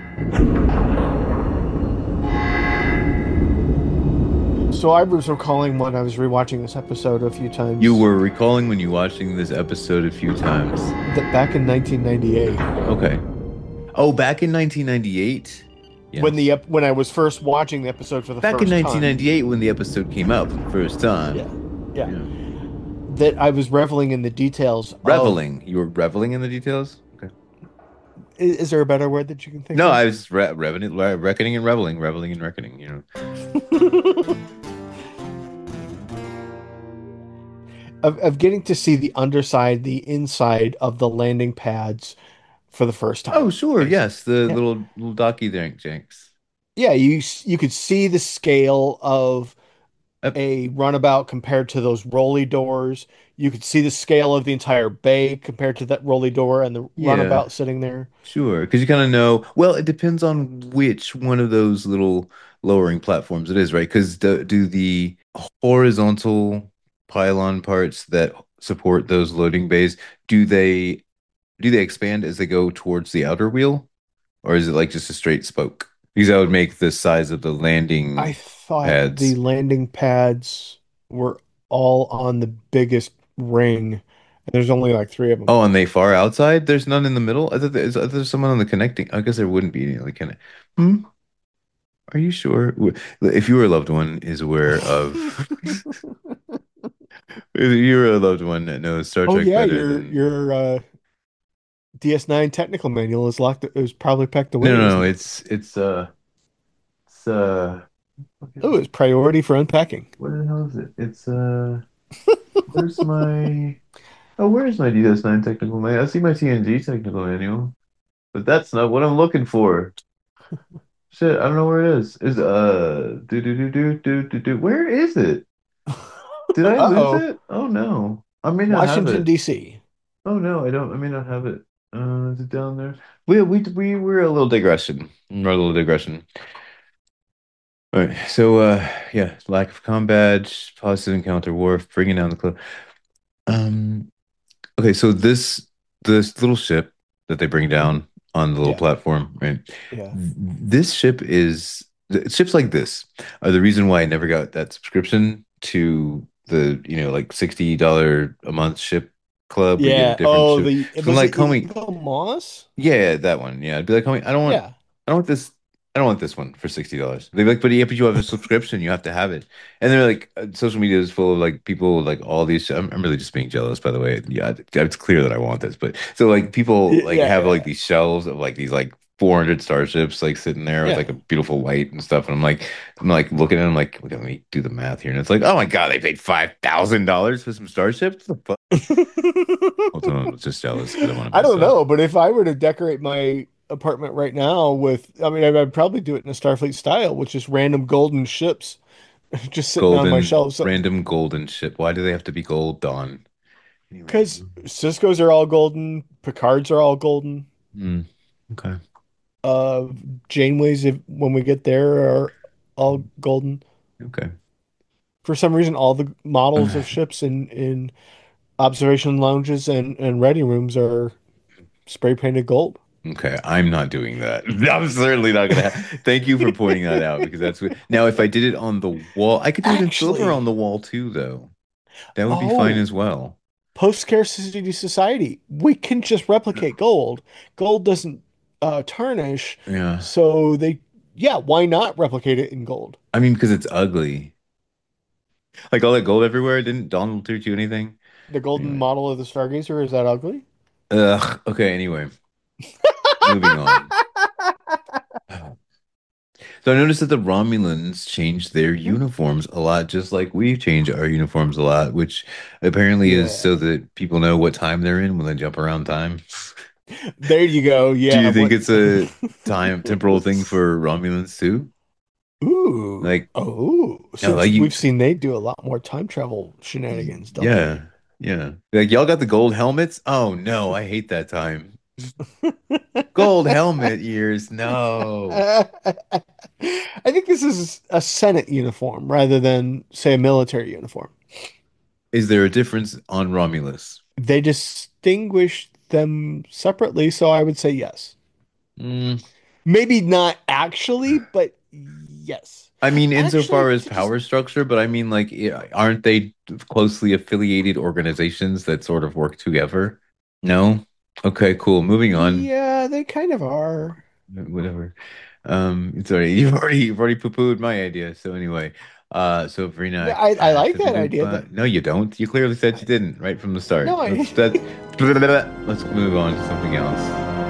So I was recalling when I was rewatching this episode a few times. You were recalling when you watching this episode a few times. that back in 1998, Okay. Oh, back in 1998? Yes. when I was first watching the episode for the Back first in time. 1998 when the episode came out for the first time. Yeah. That I was reveling in the details. Reveling. You were reveling in the details? Okay. Is there a better word that you can think No, of? I was reckoning and reveling, reveling and reckoning, you know. Of getting to see the underside, the inside of the landing pads for the first time. Oh, sure, yes, the Yeah. little docky janks. Yeah, you could see the scale of a runabout compared to those rolly doors. You could see the scale of the entire bay compared to that rolly door and the Yeah. runabout sitting there. Sure, because you kind of know. Well, it depends on which one of those little lowering platforms it is, right? Because do the horizontal pylon parts that support those loading bays do they expand as they go towards the outer wheel, or is it like just a straight spoke? Because that would make the size of the landing I thought pads. the landing pads were all on the biggest ring. And there's only like 3 of them. Oh, and they far outside? There's none in the middle? I thought there's someone on the connecting. I guess there wouldn't be any on the connect. Are you sure? If your loved one is aware of, if you're a loved one that knows Star Oh Trek yeah, better your DS9 technical manual is locked. It was probably packed away. no, isn't it? it's Oh, it's priority for unpacking. what the hell is it? It's where's my DS9 technical manual? I see my TNG technical manual, but that's not what I'm looking for. Shit, I don't know where it is. Is where is it? Did I Uh-oh. lose it? Oh no. I may not have Washington it. D.C. Oh no, I don't. I may not have it. Is it down there? We were a little digression. We're a little digression. All right. So yeah, lack of combat, positive encounter, Worf bringing down the club. Okay. So this little ship that they bring down on the little Yeah. platform, right? Yeah. This ship is ships like this are the reason why I never got that subscription to the, like $60 a month ship club where you get a Yeah. different Oh, ship. So I'm was like, it homie, Inigo Moss? yeah, that one. Yeah, I'd be like, homie, Yeah. I don't want this. I don't want this one for $60. They'd be like, but yeah, but you have a subscription, you have to have it. And they're like, social media is full of like people with, like all these. I'm really just being jealous, by the way. Yeah, it's clear that I want this, but so like people like Yeah. have like Yeah. these shelves of like these like 400 starships like sitting there with Yeah. like a beautiful white and stuff. And I'm like looking at them like, okay, let me do the math here. And it's like, oh my God, they paid $5,000 for some starships. What the fuck? Hold on, I'm just jealous because I want to I don't myself. know, but if I were to decorate my apartment right now with, I mean, I'd probably do it in a Starfleet style, with just random golden ships just sitting on my Golden, shelves. So, random golden ship. Why do they have to be gold, Dawn? Anyway. because Cisco's are all golden, Picard's are all golden. Okay. Uh, Janeway's, when we get there, are all golden. Okay. For some reason, all the models of ships in observation lounges and ready rooms are spray painted gold. Okay. I'm not doing that. I'm certainly not gonna thank you for pointing that out because that's what now if I did it on the wall, I could do it in silver Actually, on the wall too, though. That would be fine oh, as well. post-scarcity society, we can just replicate gold. Gold doesn't tarnish, Yeah. so yeah, why not replicate it in gold? I mean, because it's ugly. Like all that gold everywhere. Didn't Donald teach you anything? The golden Anyway. model of the Stargazer, is that ugly? Ugh. Okay, anyway. Moving on. So I noticed that the Romulans changed their uniforms a lot, just like we change our uniforms a lot, which apparently is Yeah. so that people know what time they're in when they jump around time. There you go. Do Yeah. you think it's a temporal thing for Romulans too? Ooh. Like, Oh. like Since we've seen they do a lot more time travel shenanigans, don't yeah, yeah. Like y'all got the gold helmets? Oh no, I hate that time. Gold helmet years, no. they? I think this is a Senate uniform rather than, say, a military uniform. Is there a difference on Romulus? They distinguish them separately, so I would say yes. Mm. Maybe not actually, but yes. I mean, insofar Actually, as power structure, but I mean, like, aren't they closely affiliated organizations that sort of work together? No? Okay, cool. Moving on. yeah, they kind of are. Whatever. It's already you've already poo-pooed my idea. So anyway, so Yeah, Vrina, I like that idea. no, you don't. You clearly said you didn't right from the start. No, Let's move on to something else.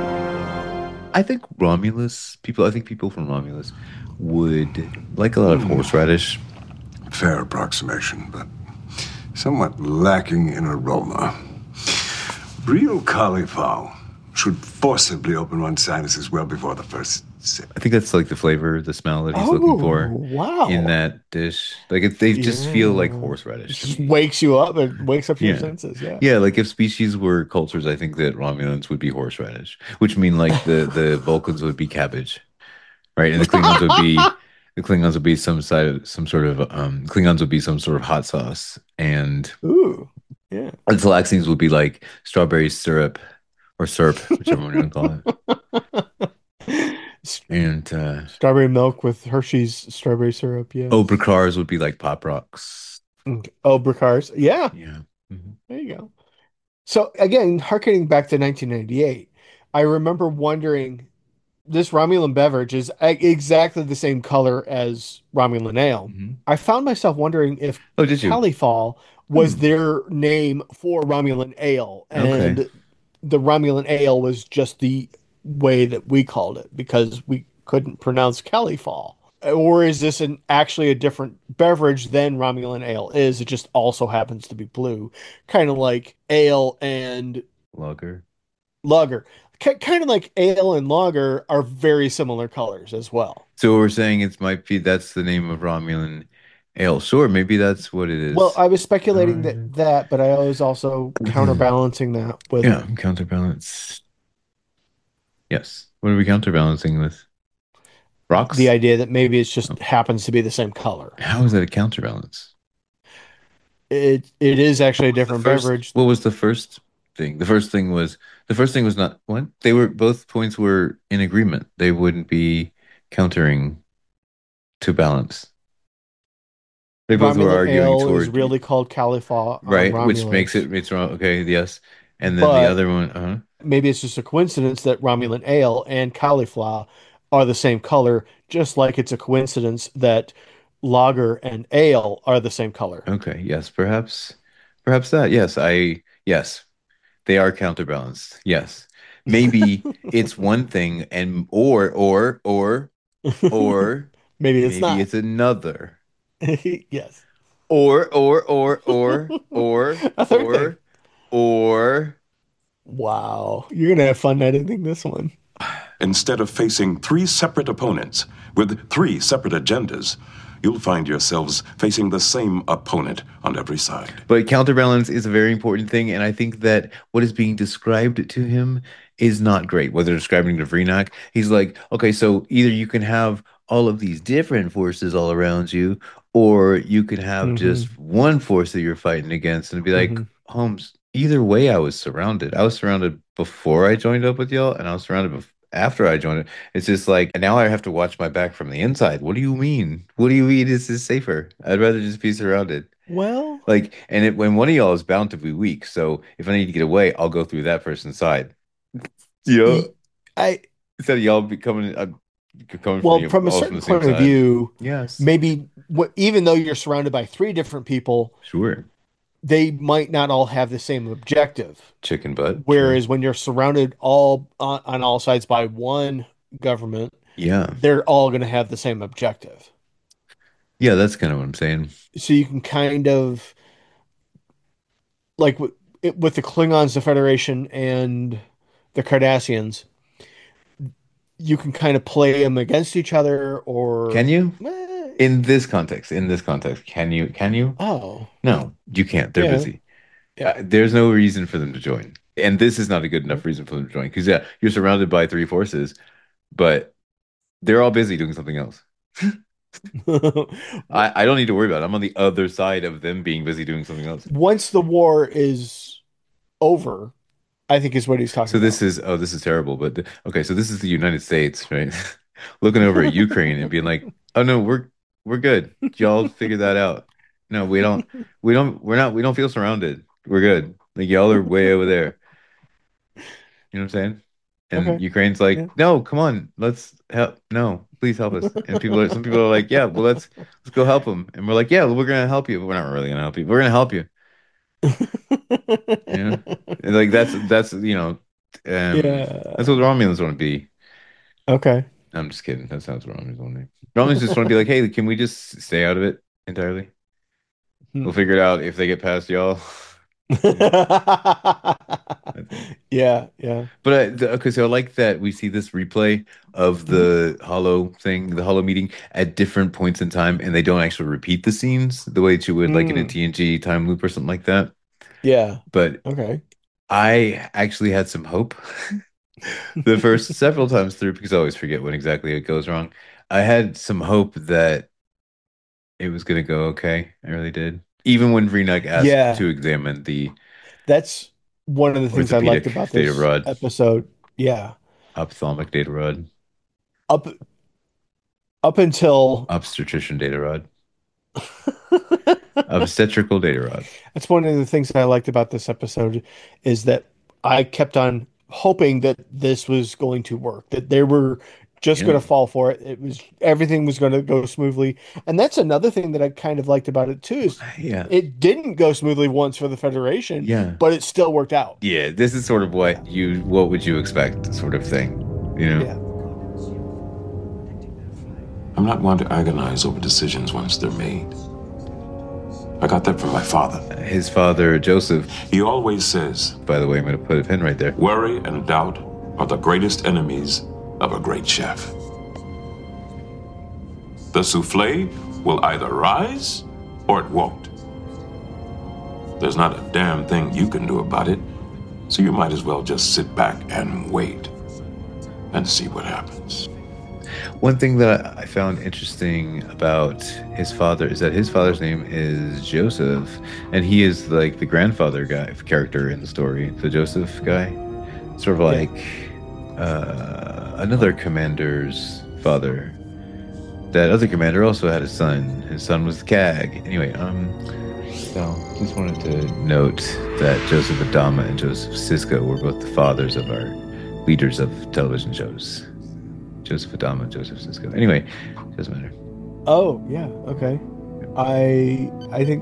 I think people from Romulus would like a lot of horseradish. Fair approximation, but somewhat lacking in aroma. Real cauliflower should forcibly open one's sinuses well before the first sip. I think that's like the flavor, the smell that he's looking for wow. in that dish. Like they just feel like Yeah. horseradish. Just wakes you up. It wakes up your Yeah. senses. Yeah. Yeah, like if species were cultures, I think that Romulans would be horseradish, which mean like the Vulcans would be cabbage, right? And the Klingons would be some sort of Klingons would be some sort of hot sauce, and Ooh. Yeah. the Talaxians would be like strawberry syrup or syrup, whichever one you want to call it. And Strawberry milk with Hershey's strawberry syrup. Yeah. Obrakars would be like Pop Rocks. Oh, Bricars. Yeah. Yeah. Mhm. There you go. So again, harkening back to 1998, I remember wondering, this Romulan beverage is exactly the same color as Romulan ale. Mhm. I found myself wondering if Oh, did you? Califal was their name for Romulan ale, and Okay. the Romulan ale was just the way that we called it because we couldn't pronounce Califal. Or is this actually a different beverage than Romulan ale is? It just also happens to be blue, kind of like ale and Lager. lager. Kind of like ale and lager are very similar colors as well. So we're saying that's the name of Romulan ale. Sure, maybe that's what it is. Well, I was speculating that, but I was also counterbalancing that with Yeah, counterbalance. Yes. What are we counterbalancing with? Rocks? the idea that maybe it just happens to be the same color. How is that a counterbalance? It is actually a different beverage. What was the first thing. The first thing was not what? They were both points were in agreement. They wouldn't be countering to balance. They both were Romulan arguing ale is toward really called Khalifa on right, which Romulans. makes it's wrong. Okay, yes. And then But the other one, maybe it's just a coincidence that Romulan ale and cauliflower are the same color, just like it's a coincidence that lager and ale are the same color. okay, yes, perhaps that. Yes, they are counterbalanced. Yes. Maybe it's one thing and or Maybe it's maybe not. it's another. Yes. Or A third thing. or Wow. You're going to have fun editing this one. Instead of facing 3 separate opponents with 3 separate agendas, you'll find yourselves facing the same opponent on every side. But counterbalance is a very important thing, and I think that what is being described to him is not great. What they're describing to Vreenak, he's like, okay, so either you can have all of these different forces all around you, or you can have just one force that you're fighting against, and be like, Holmes, either way, I was surrounded. I was surrounded before I joined up with y'all, and I was surrounded after I joined it. It's just like, and now I have to watch my back from the inside. What do you mean? What do you mean this is safer? I'd rather just be surrounded. Well, Like, and when one of y'all is bound to be weak, so if I need to get away, I'll go through that person's side. Yeah. Instead of y'all becoming well, from a certain point of view, yes, maybe even though you're surrounded by 3 different people, sure, they might not all have the same objective. Chicken butt. Whereas when you're surrounded all on all sides by one government, yeah, they're all going to have the same objective. Yeah, that's kind of what I'm saying. So you can kind of like with the Klingons, the Federation, and the Cardassians, you can kind of play them against each other, or can you? In this context, can you? Oh, no, you can't. They're busy. Yeah, there's no reason for them to join, and this is not a good enough reason for them to join because you're surrounded by 3 forces, but they're all busy doing something else. I don't need to worry about it. I'm on the other side of them being busy doing something else. Once the war is over, I think is what he's talking so about. This is terrible, but okay, so this is the United States, right? Looking over at Ukraine and being like, oh no, we're good. Y'all figure that out. No, we don't feel surrounded. We're good. Like y'all are way over there. You know what I'm saying? And Ukraine's like, no, come on, let's help. No, please help us. And some people are like, yeah, well, let's go help them. And we're like, yeah, well, we're gonna help you, but we're not really gonna help you. We're gonna help you. Yeah, and like that's that's what the Romulans want to be. Okay, I'm just kidding. That sounds Romulans want to be. Romulans just want to be like, hey, can we just stay out of it entirely? We'll figure it out if they get past y'all. Yeah. But okay, so I like that we see this replay of the Hollow thing, the Hollow meeting at different points in time, and they don't actually repeat the scenes the way that you would like in a TNG time loop or something like that. Yeah. But okay, I actually had some hope the first several times through because I always forget when exactly it goes wrong. I had some hope that it was going to go okay. I really did. Even when Vreenak asked to examine the... That's one of the things I liked about this episode. Yeah. Ophthalmic data rod. Up until... Obstetrician data rod. Obstetrical data rod. That's one of the things that I liked about this episode is that I kept on hoping that this was going to work, that they were just going to fall for it. Everything was going to go smoothly. And that's another thing that I kind of liked about it too, is it didn't go smoothly once for the Federation, but it still worked out. Yeah, this is sort of what would you expect sort of thing, you know? Yeah. I'm not one to agonize over decisions once they're made. I got that from my father. His father, Joseph. He always says, by the way, I'm going to put a pin right there. Worry and doubt are the greatest enemies of a great chef. The souffle will either rise or it won't. There's not a damn thing you can do about it, so you might as well just sit back and wait and see what happens. One thing that I found interesting about his father is that his father's name is Joseph, and he is like the grandfather character in the story, the Joseph guy, sort of like another commander's father. That other commander also had a son. His son was the CAG. Anyway, so just wanted to note that Joseph Adama and Joseph Sisko were both the fathers of our leaders of television shows. Joseph Adama, Joseph Sisko. Anyway, doesn't matter. Oh yeah, okay. I think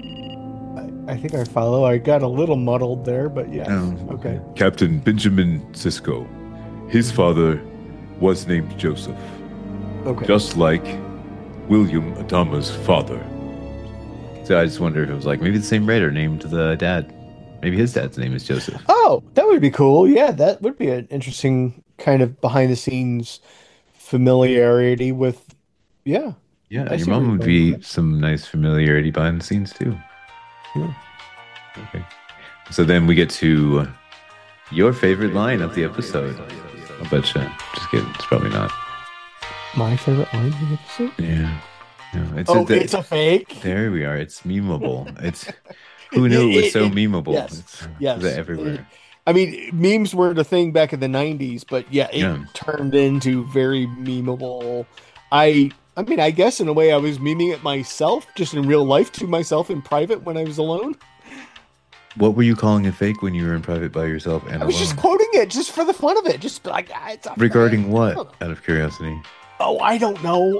I follow. I got a little muddled there, but yeah. Okay. Captain Benjamin Sisko. His father was named Joseph. Okay. Just like William Adama's father. So I just wonder if it was like maybe the same writer named the dad. Maybe his dad's name is Joseph. Oh, that would be cool. Yeah, that would be an interesting kind of behind the scenes familiarity with. Yeah. Yeah, your mom would be some nice familiarity behind the scenes too. Yeah. Okay. So then we get to your favorite line of the episode. I'll bet you. Just kidding. It's probably not. My favorite line of the episode? Yeah. No, it's a fake. There we are. It's memeable. It's who knew it was so memeable? Yes. It's everywhere. I mean, memes were the thing back in the 90s, but it turned into very memeable. I mean, I guess in a way I was memeing it myself, just in real life to myself in private when I was alone. What were you calling it fake when you were in private by yourself and I was just quoting it just for the fun of it. Just like, it's a regarding fake. what, out of curiosity? Oh, I don't know.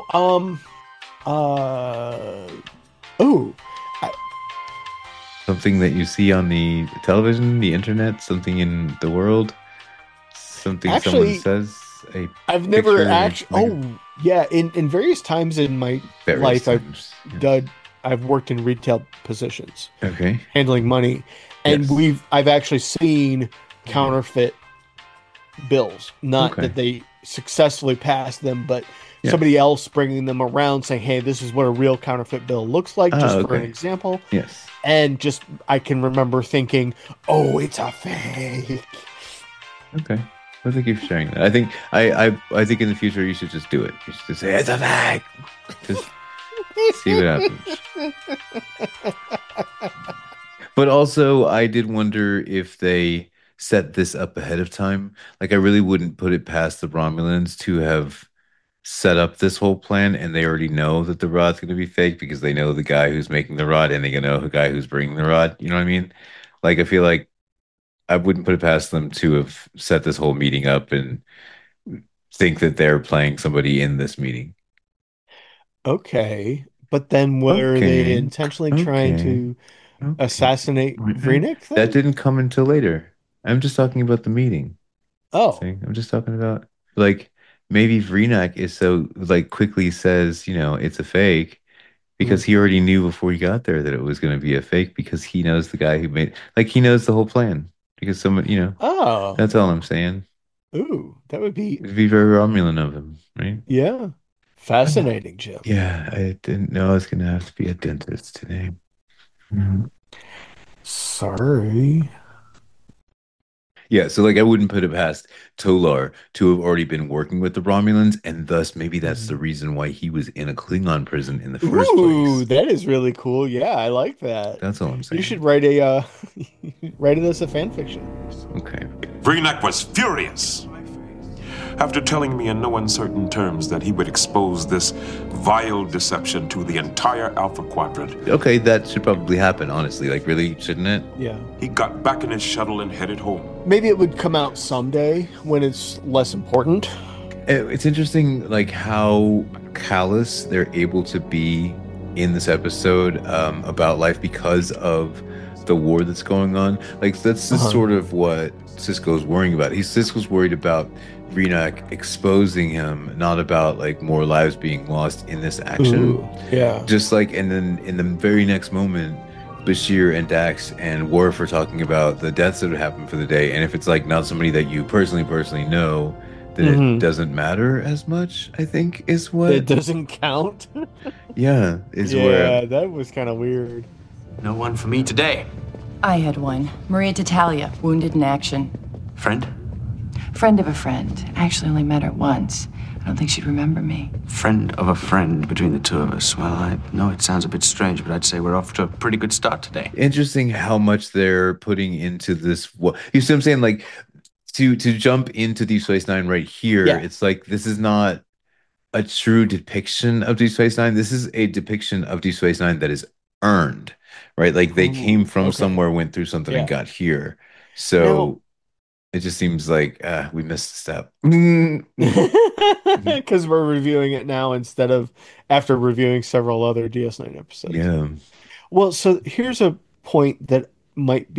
Something that you see on the television, the internet, something in the world, something actually, someone says. I've never actually. Oh, yeah. In various times in my life, I've worked in retail positions. Okay. Handling money, and I've actually seen counterfeit bills. Not that they successfully passed them, but somebody else bringing them around saying, "Hey, this is what a real counterfeit bill looks like." Just for an example. Yes. And just I can remember thinking, "Oh, it's a fake." Okay. Well, thank you for sharing that. I think I think in the future you should just do it. You should just say it's a fake. Just see what happens. But also, I did wonder if they set this up ahead of time. Like, I really wouldn't put it past the Romulans to have set up this whole plan, and they already know that the rod's going to be fake because they know the guy who's making the rod, and they know the guy who's bringing the rod. You know what I mean? Like, I feel like I wouldn't put it past them to have set this whole meeting up and think that they're playing somebody in this meeting. Okay, but then were they intentionally trying to assassinate Vreenak? That didn't come until later. I'm just talking about the meeting. Oh, I'm just talking about like maybe Vreenak is so like quickly says, it's a fake because he already knew before he got there that it was going to be a fake because he knows the guy who made, like, he knows the whole plan because someone, Oh, that's all I'm saying. Ooh, that would be very Romulan of him, right? Yeah. Fascinating, Jim. Yeah, I didn't know I was going to have to be a dentist today. Sorry. Yeah, so like I wouldn't put it past Tolar to have already been working with the Romulans, and thus maybe that's the reason why he was in a Klingon prison in the first place. Ooh, that is really cool. Yeah, I like that. That's all I'm saying. You should write a write this a fan fiction. Okay. Vreenak was furious. After telling me in no uncertain terms that he would expose this vile deception to the entire Alpha Quadrant. Okay, that should probably happen, honestly. Like, really, shouldn't it? Yeah. He got back in his shuttle and headed home. Maybe it would come out someday when it's less important. It's interesting, like, how callous they're able to be in this episode about life because of the war that's going on. Like, that's just sort of what Sisko's worrying about. Sisko's worried about Vreenak exposing him, not about like more lives being lost in this action. Ooh, yeah. Just like, and then in the very next moment, Bashir and Dax and Worf are talking about the deaths that would happen for the day, and if it's like not somebody that you personally know, then it doesn't matter as much. I think is what it doesn't count. Yeah, where that was kind of weird. No one for me today. I had one. Maria Tatalia, wounded in action. Friend? Friend of a friend. I actually only met her once. I don't think she'd remember me. Friend of a friend between the two of us. Well, I know it sounds a bit strange, but I'd say we're off to a pretty good start today. Interesting how much they're putting into this. You see what I'm saying? Like to jump into Deep Space Nine right here, Yeah. it's like this is not a true depiction of Deep Space Nine. This is a depiction of Deep Space Nine that is earned, right? Like they came from somewhere, went through something, and got here. So it just seems like we missed a step. Because we're reviewing it now instead of after reviewing several other DS9 episodes. Yeah. Well, so here's a point that might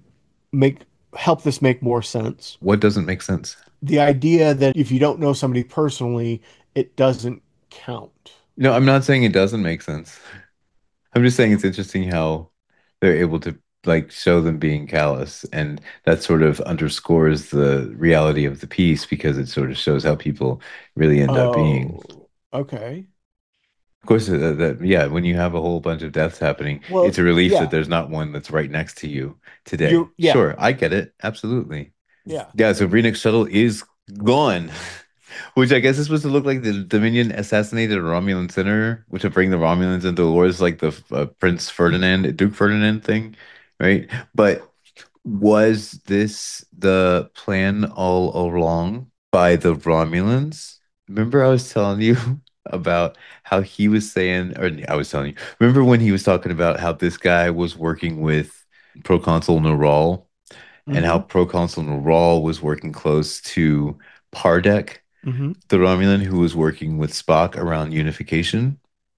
help this make more sense. What doesn't make sense? The idea that if you don't know somebody personally, it doesn't count. No, I'm not saying it doesn't make sense. I'm just saying it's interesting how they're able to like show them being callous, and that sort of underscores the reality of the piece because it sort of shows how people really end up being. Okay. Of course, yeah, when you have a whole bunch of deaths happening, it's a relief that there's not one that's right next to you today. Sure, I get it. Absolutely. Yeah. Yeah, so Renix shuttle is gone. Which I guess is supposed to look like the Dominion assassinated a Romulan senator, which would bring the Romulans into the wars, like the Prince Ferdinand, Duke Ferdinand thing, right? But was this the plan all along by the Romulans? Remember I was telling you about how he was saying, or I was telling you, remember when he was talking about how this guy was working with Proconsul Neural and how Proconsul Neural was working close to Pardek, the Romulan who was working with Spock around unification.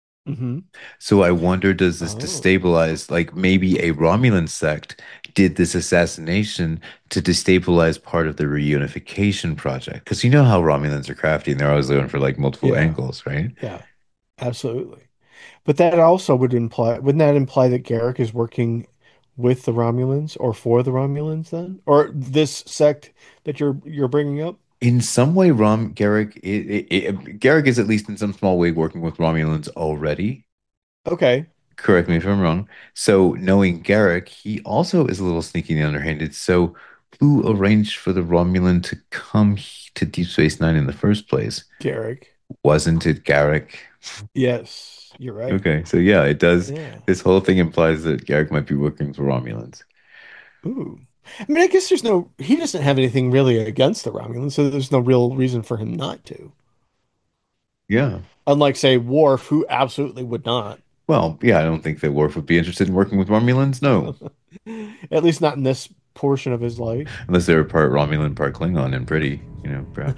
So I wonder, does this destabilize, like maybe a Romulan sect did this assassination to destabilize part of the reunification project? Because you know how Romulans are crafty and they're always looking for like multiple angles, right? Yeah, absolutely. But that also wouldn't that imply that Garrick is working with the Romulans or for the Romulans then? Or this sect that you're bringing up? In some way, Garrick is at least in some small way working with Romulans already. Okay. Correct me if I'm wrong. So knowing Garrick, he also is a little sneaky and underhanded. So who arranged for the Romulan to come to Deep Space Nine in the first place? Garrick. Wasn't it Garrick? Yes, you're right. Okay, so yeah, it does. Yeah. This whole thing implies that Garrick might be working for Romulans. Ooh. I mean, I guess he doesn't have anything really against the Romulans, so there's no real reason for him not to. Yeah. Unlike, say, Worf, who absolutely would not. Well, yeah, I don't think that Worf would be interested in working with Romulans. No. At least not in this portion of his life. Unless they were part Romulan, part Klingon, and pretty, perhaps.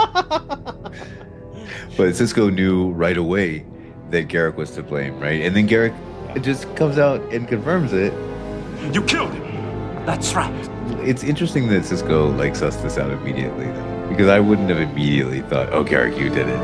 But Sisko knew right away that Garrick was to blame, right? And then Garrick just comes out and confirms it. You killed him. That's right. It's interesting that Sisko like sussed this out immediately, though, because I wouldn't have immediately thought, "Oh, Garrick, you did it,"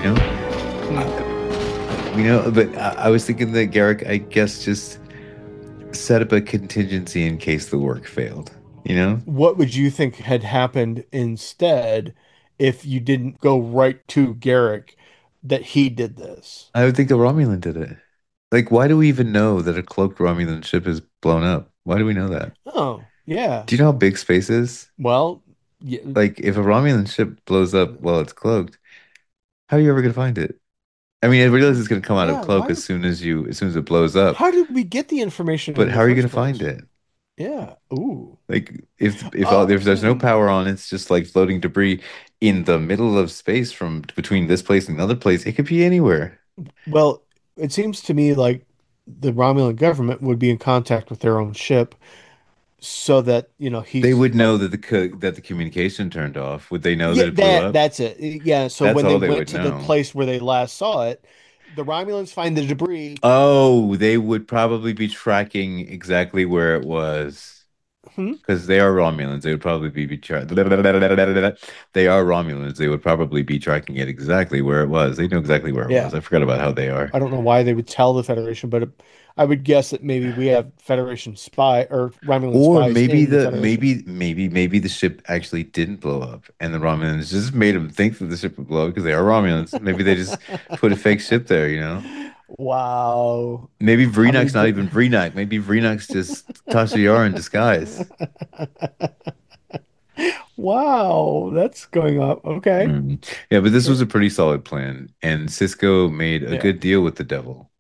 But I was thinking that Garrick, I guess, just set up a contingency in case the work failed. What would you think had happened instead if you didn't go right to Garrick that he did this? I would think a Romulan did it. Like, why do we even know that a cloaked Romulan ship is blown up? Why do we know that? Oh, yeah. Do you know how big space is? Well, yeah. Like, if a Romulan ship blows up while it's cloaked, how are you ever going to find it? I mean, I realize it's going to come out of cloak as soon as it blows up. How did we get the information? But how are you going to find it? Yeah. Ooh. Like, if there's no power on, it's just like floating debris in the middle of space from between this place and another place. It could be anywhere. Well, it seems to me like the Romulan government would be in contact with their own ship, so that they would know that the communication turned off. Would they know that it blew up? That's it. Yeah. So That's when all they they went would to know. the place where they last saw it, the Romulans find the debris. Oh, they would probably be tracking exactly where it was. Because they are Romulans. They would probably be They are Romulans. They would probably be tracking it exactly where it was. They know exactly where it was. I forgot about how they are. I don't know why they would tell the Federation, but I would guess that maybe we have Federation spy or Romulan spies. Or maybe in the Federation. maybe the ship actually didn't blow up, and the Romulans just made them think that the ship would blow up because they are Romulans. Maybe they just put a fake ship there, Wow. Maybe Vrenak's not even Vrenak. Maybe Vrenak's just Tasha Yar in disguise. Wow, that's going up. Okay. Yeah, but this was a pretty solid plan, and Cisco made a Yeah. good deal with the devil.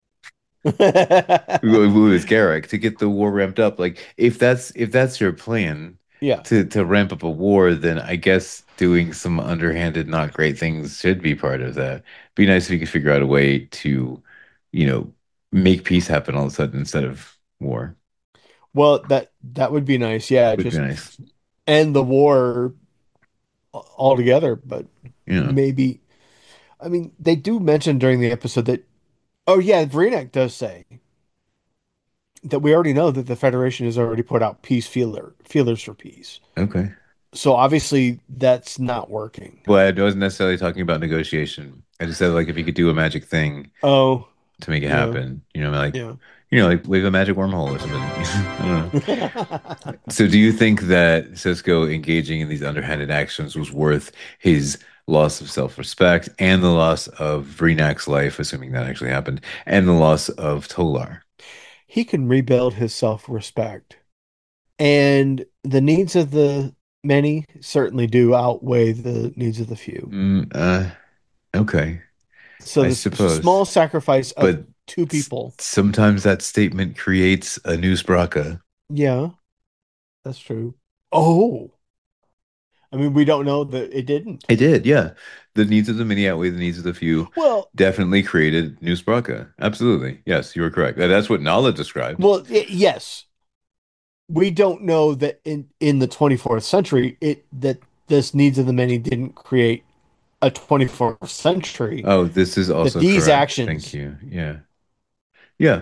Who is Garrick to get the war ramped up. Like if that's your plan Yeah. to ramp up a war, then I guess doing some underhanded, not great things should be part of that. Be nice if you could figure out a way to, you know, make peace happen all of a sudden instead of war. Well, that would be nice. Yeah, Would be just nice. end the war altogether, but Yeah. maybe I mean, they do mention during the episode that oh yeah, Vreenak does say that we already know that the Federation has already put out feelers for peace. Okay. So obviously that's not working. Well, I wasn't necessarily talking about negotiation. I just said like if you could do a magic thing Oh, to make it yeah. happen, like Yeah. like wave a magic wormhole or something. I don't know. So do you think that Cisco engaging in these underhanded actions was worth his loss of self-respect and the loss of Vreenak's life, assuming that actually happened, and the loss of Tolar? He can rebuild his self-respect. And the needs of the many certainly do outweigh the needs of the few. Okay. So I the suppose. small sacrifice of But two people. sometimes that statement creates a new Spraka. Yeah, that's true. Oh, I mean, we don't know that it didn't. It did, yeah. The needs of the many outweigh the needs of the few. Well, Definitely created new Spraka. Absolutely. Yes, you were correct. That's what Nala described. well, yes. We don't know that in the 24th century that this needs of the many didn't create a 24th century. Oh, this is also these correct. actions Thank you. Yeah. Yeah.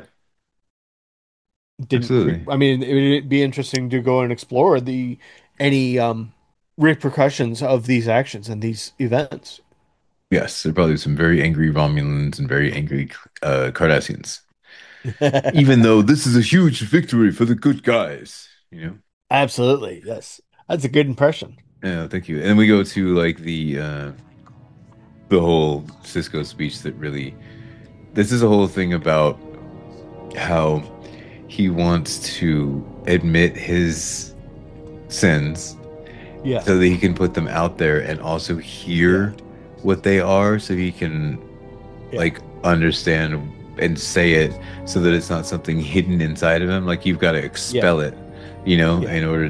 didn't Absolutely. I mean, it would be interesting to go and explore any repercussions of these actions and these events. Yes, there are probably some very angry Romulans and very angry Cardassians. Even though this is a huge victory for the good guys, Absolutely, yes. That's a good impression. Yeah, thank you. And we go to like the whole Cisco speech that really this is a whole thing about how he wants to admit his sins Yeah. so that he can put them out there and also hear what they are so he can like understand and say it so that it's not something hidden inside of him. Like you've got to expel it, in order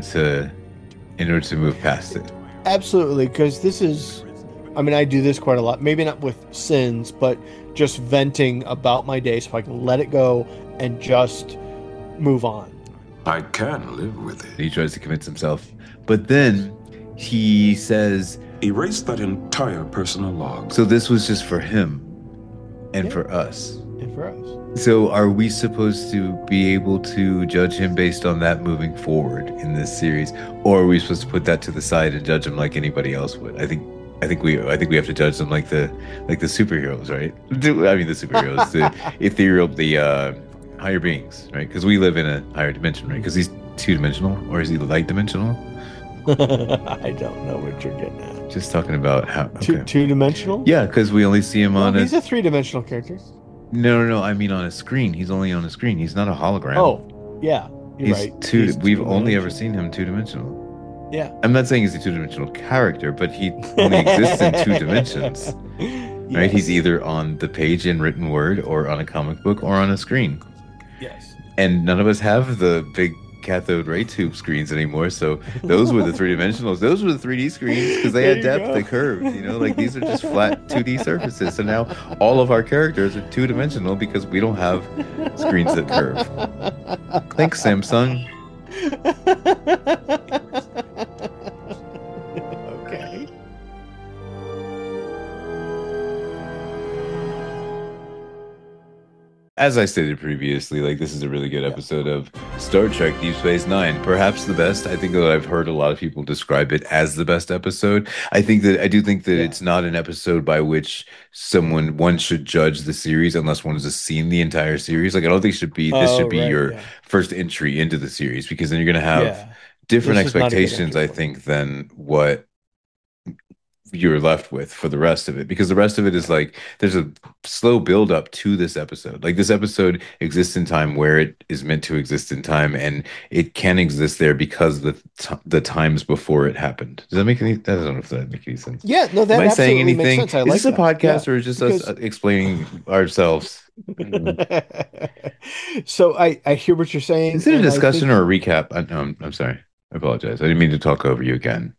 to move past it. Absolutely, because this is, I mean, I do this quite a lot. Maybe not with sins, but just venting about my day so I can let it go and just move on. I can live with it. He tries to convince himself, but then he says, erase that entire personal log. So this was just for him and for us. And for us. So are we supposed to be able to judge him based on that moving forward in this series, or are we supposed to put that to the side and judge him like anybody else would? I think we have to judge them like the superheroes, right? I mean the superheroes, the ethereal, the higher beings, right? Because we live in a higher dimension, right? Because he's two-dimensional, or is he light dimensional? I don't know what you're getting at. Just talking about how two-dimensional? Yeah, because we only see him on he's a three-dimensional character. No. I mean on a screen. He's only on a screen. He's not a hologram. Oh, yeah. You're he's right. We've only ever seen him two-dimensional. Yeah. I'm not saying he's a two-dimensional character, but he only exists in two dimensions. Right? Yes. He's either on the page in written word or on a comic book or on a screen. Yes. And none of us have the big cathode ray tube screens anymore, so those were the three-dimensionals. Those were the 3D screens because they had depth, they curved, like these are just flat 2D surfaces. So now all of our characters are two-dimensional because we don't have screens that curve. Thanks, Samsung. Okay. As I stated previously, like this is a really good episode of Star Trek Deep Space Nine. Perhaps the best. I think that I've heard a lot of people describe it as the best episode. I do think that it's not an episode by which one should judge the series unless one has seen the entire series. Like I don't think this should be your first entry into the series, because then you're gonna have different expectations, I think, than what you're left with for the rest of it, because the rest of it is like there's a slow build up to this episode. Like this episode exists in time where it is meant to exist in time, and it can exist there because the times before it happened. Does that make any? I don't know if that makes any sense. Yeah, no, that Am I saying absolutely makes anything? sense. I Is like this a that. podcast Yeah, or is just us because explaining ourselves? so I hear what you're saying, Is it a and I discussion think or a recap? No, I'm sorry. I apologize. I didn't mean to talk over you again.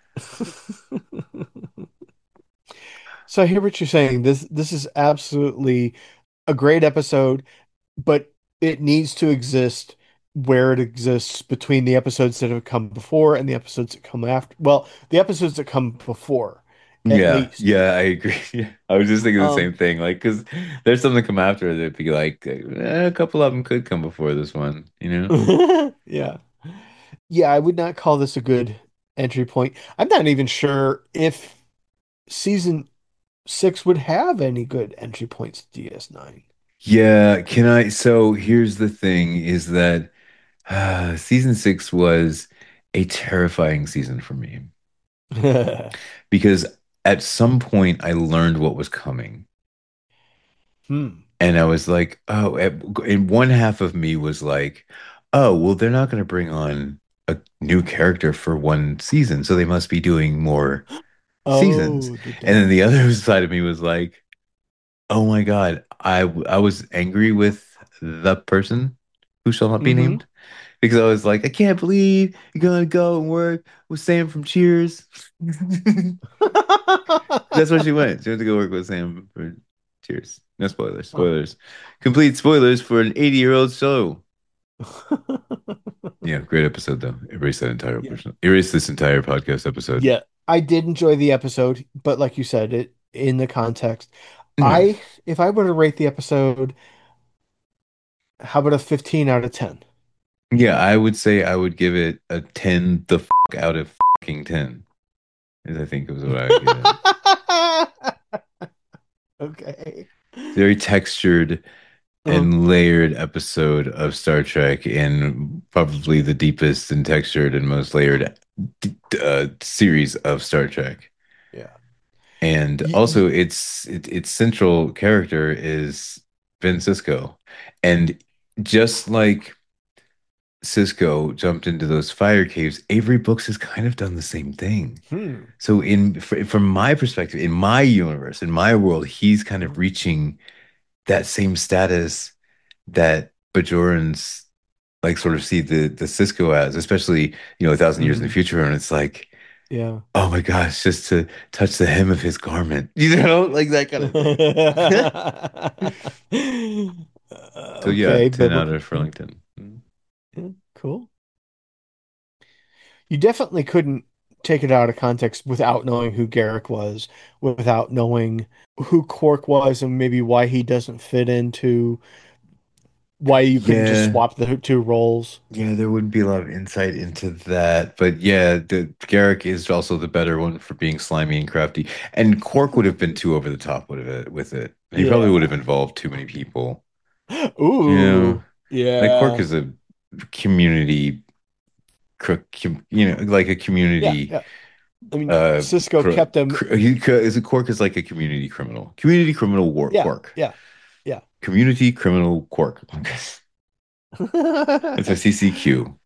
so I hear what you're saying. This is absolutely a great episode, but it needs to exist where it exists between the episodes that have come before and the episodes that come after. Well, the episodes that come before, at Yeah, least. yeah, I agree. Yeah. I was just thinking the Um, same thing. Like, because there's something come after that'd be like a couple of them could come before this one, you know? yeah. Yeah, I would not call this a good entry point. I'm not even sure if season 6 would have any good entry points to DS9. Yeah, can I? So here's the thing is that season 6 was a terrifying season for me because at some point I learned what was coming. Hmm. And I was like, oh, and one half of me was like, oh, well, they're not going to bring on a new character for one season, so they must be doing more seasons. Oh, And then the other side of me was like, oh my God, I was angry with the person who shall not be hmm named because I was like, I can't believe you're gonna go and work with Sam from Cheers. That's where she went. She went to go work with Sam for Cheers. No spoilers. Spoilers. Complete spoilers for an 80-year-old show. Yeah, great episode though. Erase that entire Yeah. person. Erase this entire podcast episode. Yeah, I did enjoy the episode, but like you said, it in the context. Mhm. If I were to rate the episode, how about a 15 out of 10? Yeah, I would say I would give it a 10 the out of fucking 10. Is I think it was what I would give it. Okay. Very textured and layered episode of Star Trek, and probably the deepest and textured and most layered series of Star Trek. Yeah. And also, its central character is Ben Sisko, and just like Cisco jumped into those fire caves, Avery Brooks has kind of done the same thing. Hmm. So, from my perspective, in my universe, in my world, he's kind of reaching that same status that Bajorans like sort of see the Cisco as, especially 1,000 years in the future, and it's like, Yeah. oh my gosh, just to touch the hem of his garment, like that kind of thing. So yeah, Okay, 10 but out of Furlington. yeah, cool. You definitely couldn't take it out of context without knowing who Garrick was, without knowing who Quark was, and maybe why he doesn't fit into why you couldn't just Yeah. swap the two roles. Yeah, there wouldn't be a lot of insight into that, but yeah, the Garrick is also the better one for being slimy and crafty. And Quark would have been too over the top with it. He probably would have involved too many people. Ooh, Like Quark yeah. is a community, like a community. Yeah. I mean, Cisco kept him. Quark is like a community criminal. Community criminal Quark. Yeah. Community criminal Quark. It's a CCQ.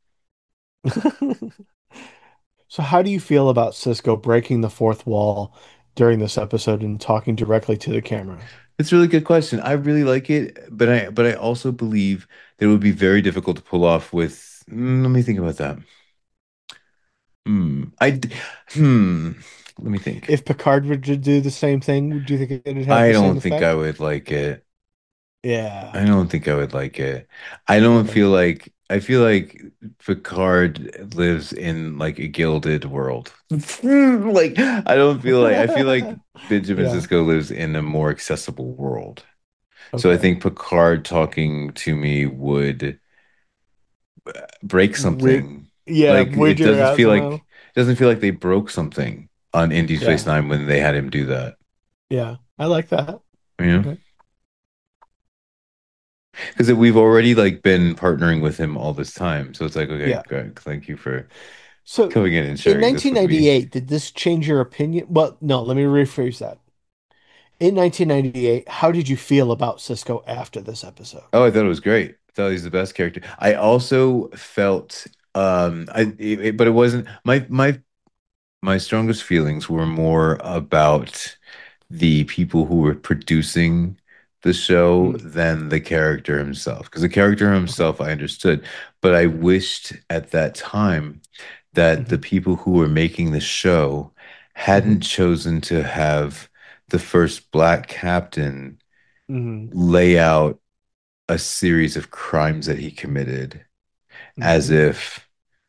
So how do you feel about Cisco breaking the fourth wall during this episode and talking directly to the camera? It's a really good question. I really like it, but I also believe that it would be very difficult to pull off with. Let me think about that. Hmm. Let me think. If Picard were to do the same thing, do you think it'd have I the same don't think effect? I would like it. Yeah. I don't think I would like it. I don't feel like I feel like Picard lives in like a gilded world. Like I feel like Benjamin Yeah. Sisko lives in a more accessible world. So I Okay. think Picard talking to me would break something. Like Would you it doesn't feel like they broke something on Indy Space Yeah. Nine when they had him do that. Yeah. I like that. You know? Okay. Because we've already like been partnering with him all this time. So it's like, okay, Yeah. good. Thank you for So coming in and in sharing this with me. 1998, did this change your opinion? Well, no, let me rephrase that. In 1998, how did you feel about Cisco after this episode? Oh, I thought it was great. I thought he was the best character. I also felt but it wasn't my strongest feelings were more about the people who were producing the show than the character himself. Because the character himself I understood, but I wished at that time that the people who were making the show hadn't chosen to have the first black captain lay out a series of crimes that he committed as if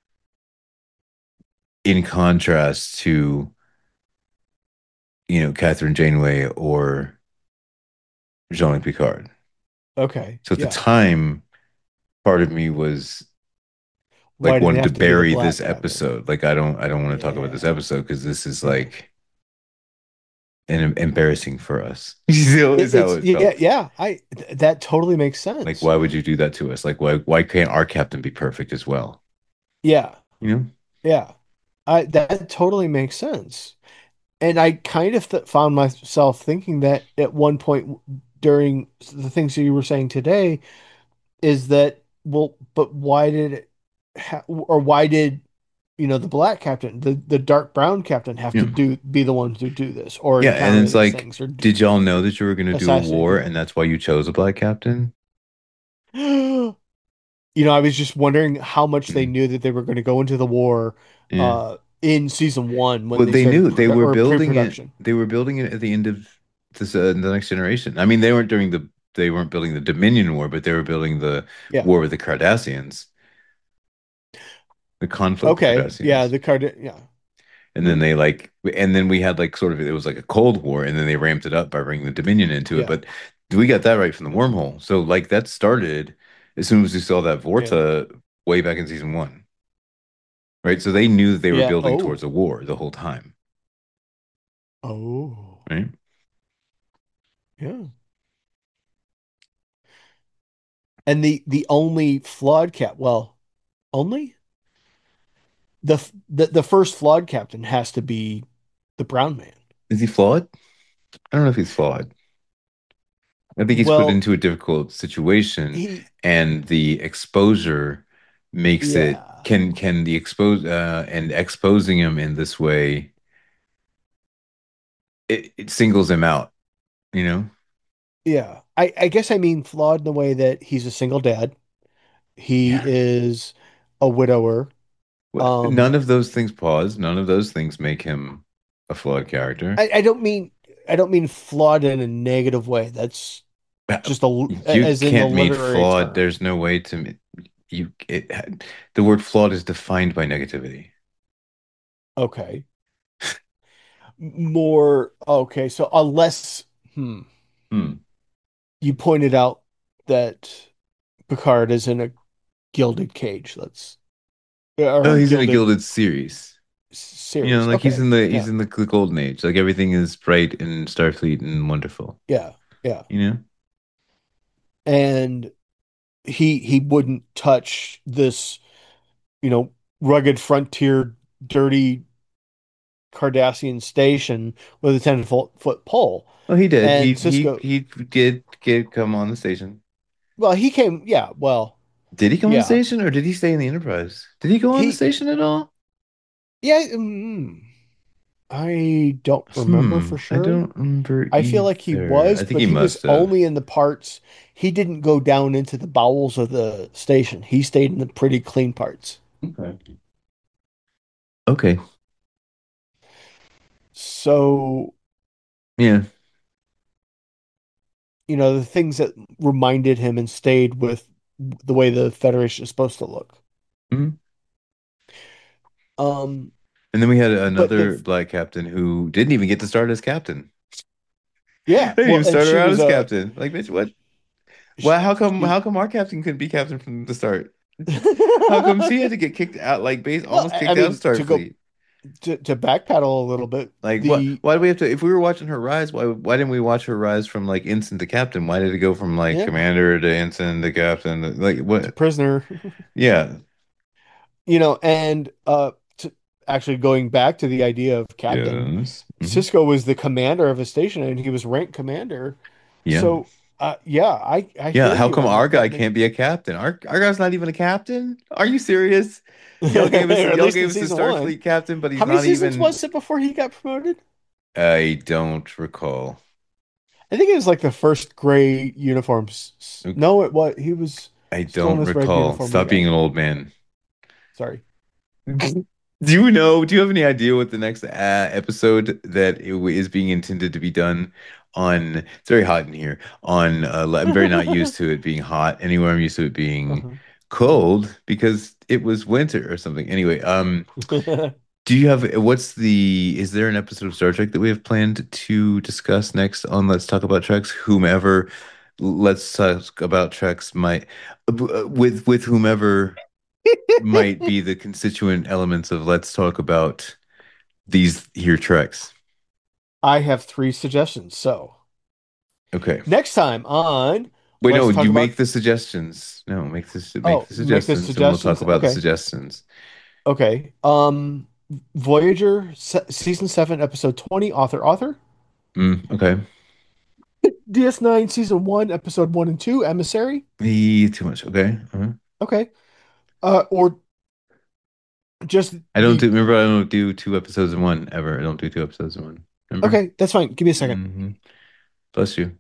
in contrast to Catherine Janeway or Jean-Luc Picard. Okay. So at the time, part of me was Why like did it wanted to have to be the bury black this captain? episode. Like I don't want to talk about this episode because this is like embarrassing for us. Is how it felt. Yeah. That totally makes sense. Like why would you do that to us? Like why can't our captain be perfect as well? Yeah. You know? Yeah. That totally makes sense. And I kind of found myself thinking that at one point during the things that you were saying today is that, well, but why did it or why did the black captain, the dark brown captain have to be the one to do this or Yeah, and encounter it's these like, things or did y'all know that you were going to do a assassinate war people? and that's why you chose a black captain? I was just wondering how much they knew that they were going to go into the war Yeah. in season 1 when Well, they they started knew they were building it. pre-production. They were building it at the end of this the Next Generation. I mean, they weren't building the Dominion War, but they were building the Yeah. war with the Cardassians, the conflict with Okay. Cardassians. Yeah, the card. Yeah. And then and then we had like sort of it was like a Cold War, and then they ramped it up by bringing the Dominion into it. Yeah. But we got that right from the wormhole. So like that started as soon as we saw that Vorta way back in season 1. Right? So they knew that they were Yeah. building Oh. towards a war the whole time. Oh. Right? Yeah. And the only flawed only the first flawed captain has to be the brown man. Is he flawed? I don't know if he's flawed. I think he's put Well, into a difficult situation, and the exposure makes it can the expose and exposing him in this way it singles him out, you know? Yeah. I guess I mean flawed in the way that he's a single dad. He is a widower. Well, none of those things none of those things make him a flawed character. I don't mean flawed in a negative way. That's just You as in can't the mean literary flawed. term. There's no way to the word flawed is defined by negativity. Okay. More okay, so unless you pointed out that Picard is in a gilded cage. Oh, he's in a gilded series. Series. You know, like he's Okay. in the golden age. Like everything is bright in Starfleet and wonderful. Yeah. Yeah. You know? And he wouldn't touch this, rugged frontier, dirty Cardassian station with a 10-foot pole. Well, he did. And He Cisco, he did come on the station. well, he came. Yeah. Well, Did he come on the yeah. station or did he stay in the Enterprise? Did he go on the station at all? Yeah. I don't remember for I sure. don't remember. I feel like he either. was, I think but he he was must have. only in the parts. He didn't go down into the bowels of the station. He stayed in the pretty clean parts. Okay. Okay. So, Yeah. the things that reminded him and stayed with the way the Federation is supposed to look. Mhm. Um, And then we had but another black captain who didn't even get to start as captain. yeah, They didn't even and start she her out was as captain. Like, bitch, what? Well, how come our captain couldn't be captain from the start? How come she had to get kicked out, like almost kicked out of Starfleet? to backpedal a little bit. Like why do we have to if we were watching her rise, why didn't we watch her rise from like ensign to captain? Why did it go from like commander to ensign to captain? Like what prisoner. Yeah. And actually going back to the idea of captain, Yes. Cisco was the commander of a station and he was ranked commander. Yeah. So, yeah, I Yeah, hear how you come on our guy that can't be a captain? Our guy's not even a captain? Are you serious? Y'all gave us Or at y'all least in gave us the season one. Starfleet captain, but he's How many not seasons even. was it before he got promoted? I don't recall. I think it was like the first gray uniforms. No, it was he was I still in don't his red recall. uniform. Stop being an old man. Sorry. Do you know? Do you have any idea what the next episode that is being intended to be done on? It's very hot in here. On I'm very not used to it being hot anywhere. I'm used to it being cold because it was winter or something. Anyway, do you have is there an episode of Star Trek that we have planned to discuss next on Let's Talk About Treks? Whomever Let's Talk About Treks might with whomever might be the constituent elements of Let's Talk About these here Treks. I have 3 suggestions. So, okay. Next time on Wait, Let's no, Talk you About... make the suggestions. No, make the make the suggestions, and we'll talk about the suggestions. Okay. Voyager season 7 episode 20 author. Okay. DS9 season 1 episode 1 and 2 emissary. Too much. Okay. Okay. Or just I don't do 2 episodes in one ever. I don't do 2 episodes in one. Remember? Okay, that's fine. Give me a second. Bless you.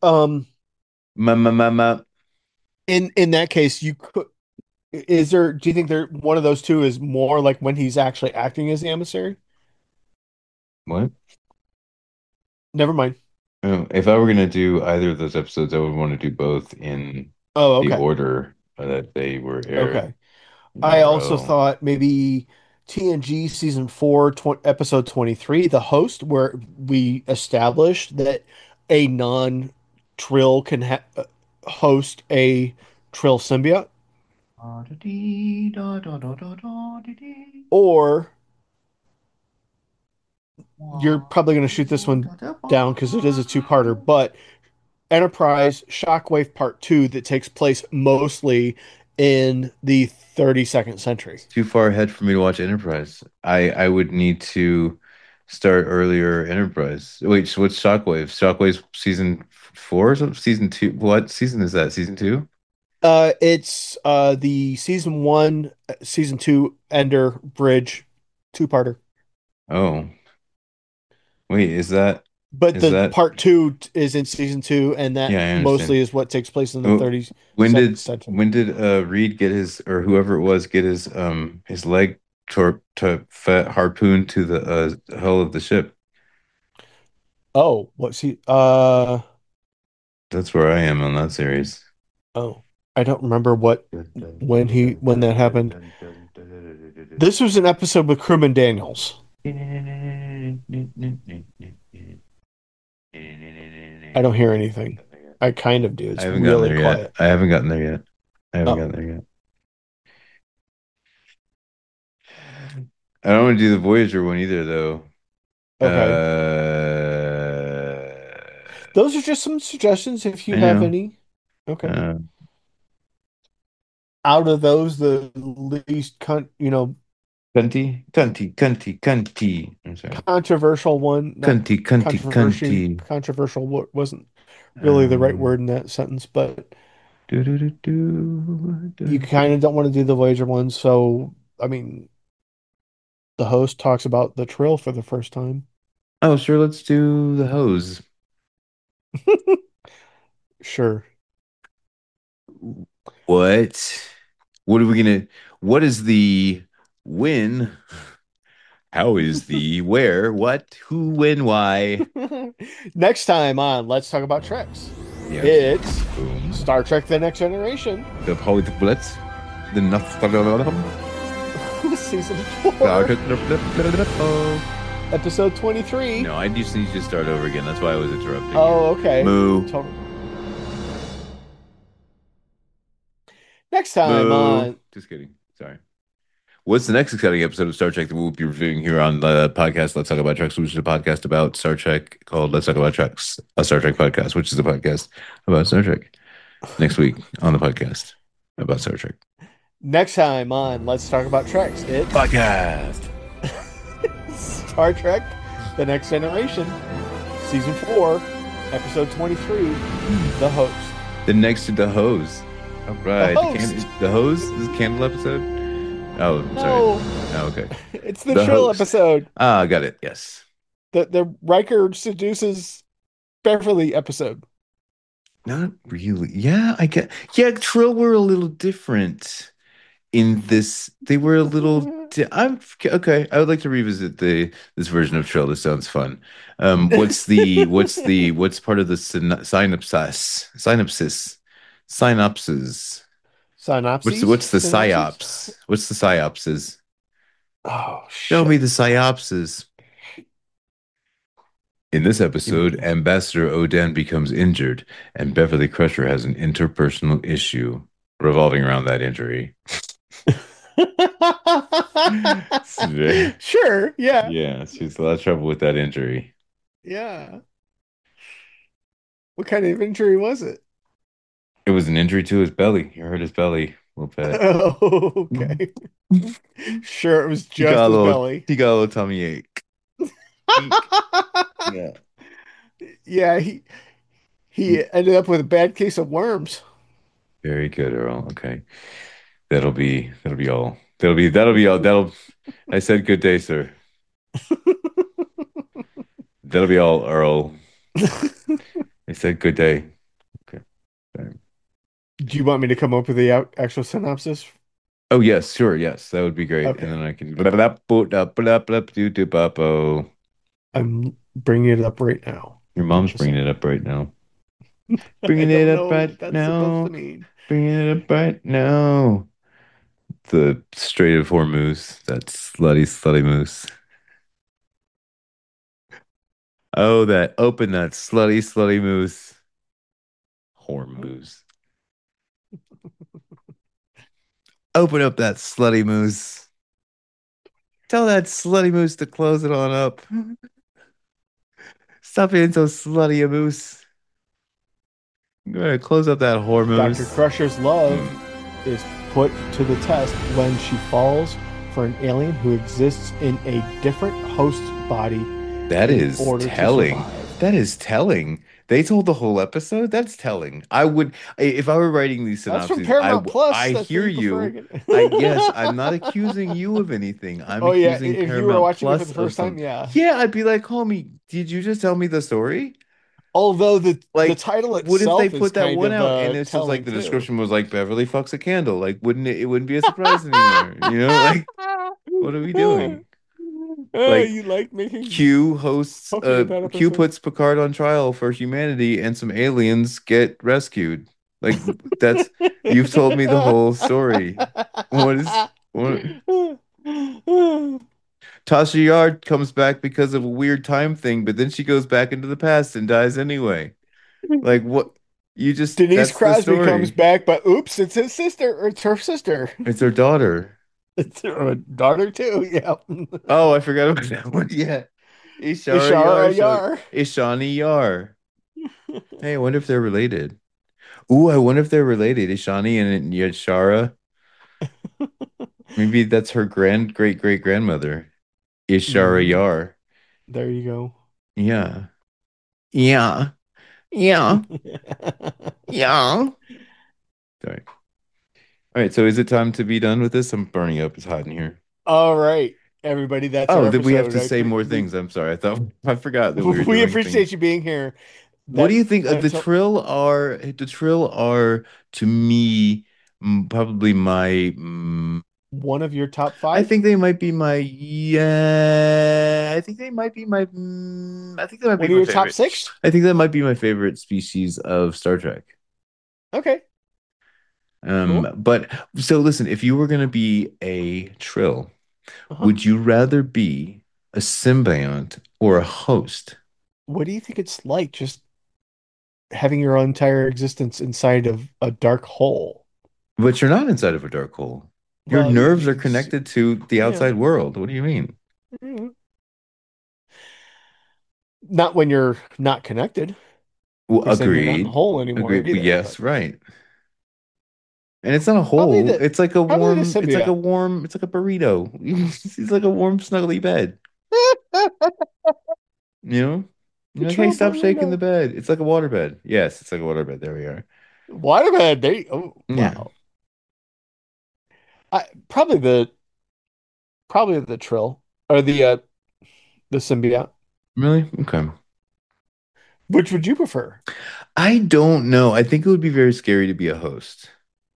In that case, you could. Do you think one of those two is more like when he's actually acting as the emissary? What? Never mind. If I were gonna do either of those episodes, I would want to do both in the order that they were aired. Okay. I also thought maybe TNG season 4, episode 23, The Host, where we established that a non-Trill can host a Trill symbiote. Or you're probably going to shoot this one down because it is a 2-parter, but Enterprise Shockwave Part 2 that takes place mostly in the 32nd century. Too far ahead for me to watch Enterprise. I would need to start earlier Enterprise. Wait, so what's Shockwave? Shockwave's season 4 or season 2? What season is that? Season 2? It's the season 1, season 2 Ender Bridge 2-parter. Oh. Wait, is that part 2 is in season 2, and that mostly is what takes place in the 30s. When did Reed get his, or whoever it was, get his leg to harpoon to the hull of the ship? Oh, what's he? That's where I am on that series. Oh, I don't remember when that happened. This was an episode with Crewman Daniels. I don't hear anything. I kind of do. It's really quiet. I haven't gotten there yet. I don't want to do the Voyager one either, though. Okay. Those are just some suggestions if you have any. Okay. Out of those, the least cunty. I'm sorry. Controversial one. Cunty. Controversial wasn't really the right word in that sentence, but you kind of don't want to do the Voyager one. So, I mean, the host talks about the Trill for the first time. Oh, sure. Let's do the hose. Sure. What is the when? How is the where? What? Who? When? Why? Next time on Let's Talk About Treks. Yeah. It's Star Trek: The Next Generation. The Poet Blitz. The Season 4. Episode 23. No, I just need to start over again. That's why I was interrupting. Oh, okay. Moo. Next time on... Just kidding. Sorry. What's the next exciting episode of Star Trek that we'll be reviewing here on the podcast Let's Talk About Treks, which is a podcast about Star Trek called Let's Talk About Treks, a Star Trek podcast, which is a podcast about Star Trek. Next week on the podcast about Star Trek. Next time on Let's Talk About Treks, it's... Podcast. Star Trek: The Next Generation, Season 4, Episode 23, The Host. The next to the hose. All right. The Host. The hose is a Candle episode? Oh, I'm sorry. No. Oh, okay. It's the Trill Host. episode. Ah, got it. Yes. The Riker seduces Beverly episode. Not really. Yeah, I get. Yeah, Trill were a little different in this. They were a little. I'm okay. I would like to revisit this version of Trill. This sounds fun. What's part of the synopsis? Synopsis. Synopses? What's the Synopses? psyops? What's the psyopsis? Oh, Show me the psyopsis. In this episode, Ambassador Odan becomes injured, and Beverly Crusher has an interpersonal issue revolving around that injury. Sure, yeah. Yeah, she's a lot of trouble with that injury. Yeah. What kind of injury was it? It was an injury to his belly. He hurt his belly a little bit. Oh, okay. Sure, it was just his belly. He got a little tummy ache. Yeah. Yeah, he ended up with a bad case of worms. Very good, Earl. Okay. That'll be all. I said good day, sir. That'll be all, Earl. I said good day. Okay. Do you want me to come up with the actual synopsis? Oh yes, sure, yes. That would be great. Okay. And then I can I'm bringing it up right now. Your mom's bringing it up right now. Bringing it up right now. Bringing it up right now. The Strait of Hormuz. That slutty moose. Oh, open that slutty moose. Hormuz. Open up that slutty moose. Tell that slutty moose to close it on up. Stop being so slutty a moose. I'm gonna close up that Hormuz. Dr. Crusher's love is put to the test when she falls for an alien who exists in a different host body. That is telling. That is telling. They told the whole episode. That's telling. If I were writing these synopses, That's from Paramount Plus. I hear you. Yes, I'm not accusing you of anything. I'm accusing if Paramount you were watching Plus it for the first time, yeah. Yeah, I'd be like, homie, did you just tell me the story? Although the title itself, what if they put is that kind one of, out and it's just like the telling, too. description was like Beverly fucks a candle? Like, it wouldn't be a surprise anymore? You know, like, what are we doing? You like making Q hosts. Okay, that Q episode. puts Picard on trial for humanity, and some aliens get rescued. Like that's you've told me the whole story. What? Tasha Yard comes back because of a weird time thing, but then she goes back into the past and dies anyway. Like what? You just Denise that's the Crosby story. comes back, but oops, it's his sister, or it's her sister. It's her daughter. It's her daughter too. Yeah. Oh, I forgot about that one. Yeah. Ishara Yar. Ishani Yar. Hey, I wonder if they're related. Ooh, I wonder if they're related. Ishani and Yashara. Maybe that's her great-great-grandmother. Ishara Yar. There you go. Yeah. Yeah. Yeah. Yeah. Sorry. All right, so is it time to be done with this? I'm burning up. It's hot in here. All right, everybody. That's our then we have to episode. say more things. I'm sorry. I forgot that we were We doing appreciate things. you being here. What do you think of the Trill are? The Trill are to me probably my. One of your top 5. I think they might be my. Yeah, I think they might be my. I think that might be One of my your top favorite. 6. I think that might be my favorite species of Star Trek. Okay. Cool. But so listen, if you were going to be a Trill, would you rather be a symbiont or a host? What do you think it's like just having your entire existence inside of a dark hole? But you're not inside of a dark hole. Your Well, nerves you are can connected to the outside world. What do you mean? Not when you're not connected. Well, Because then you're not in agreed. a hole anymore. Agreed. either, Yes, but- right. And it's not a Probably hole. the- It's like a probably the warm. It's like a symbiote. warm. It's like a burrito. It's like a warm, snuggly bed. You know? You're like, hey, Patrol stop shaking the Bermuda. bed. It's like a waterbed. Yes, it's like a waterbed. There we are. Waterbed. There oh, Yeah. wow. Probably the Trill or the symbiote. Really? Okay. Which would you prefer? I don't know. I think it would be very scary to be a host.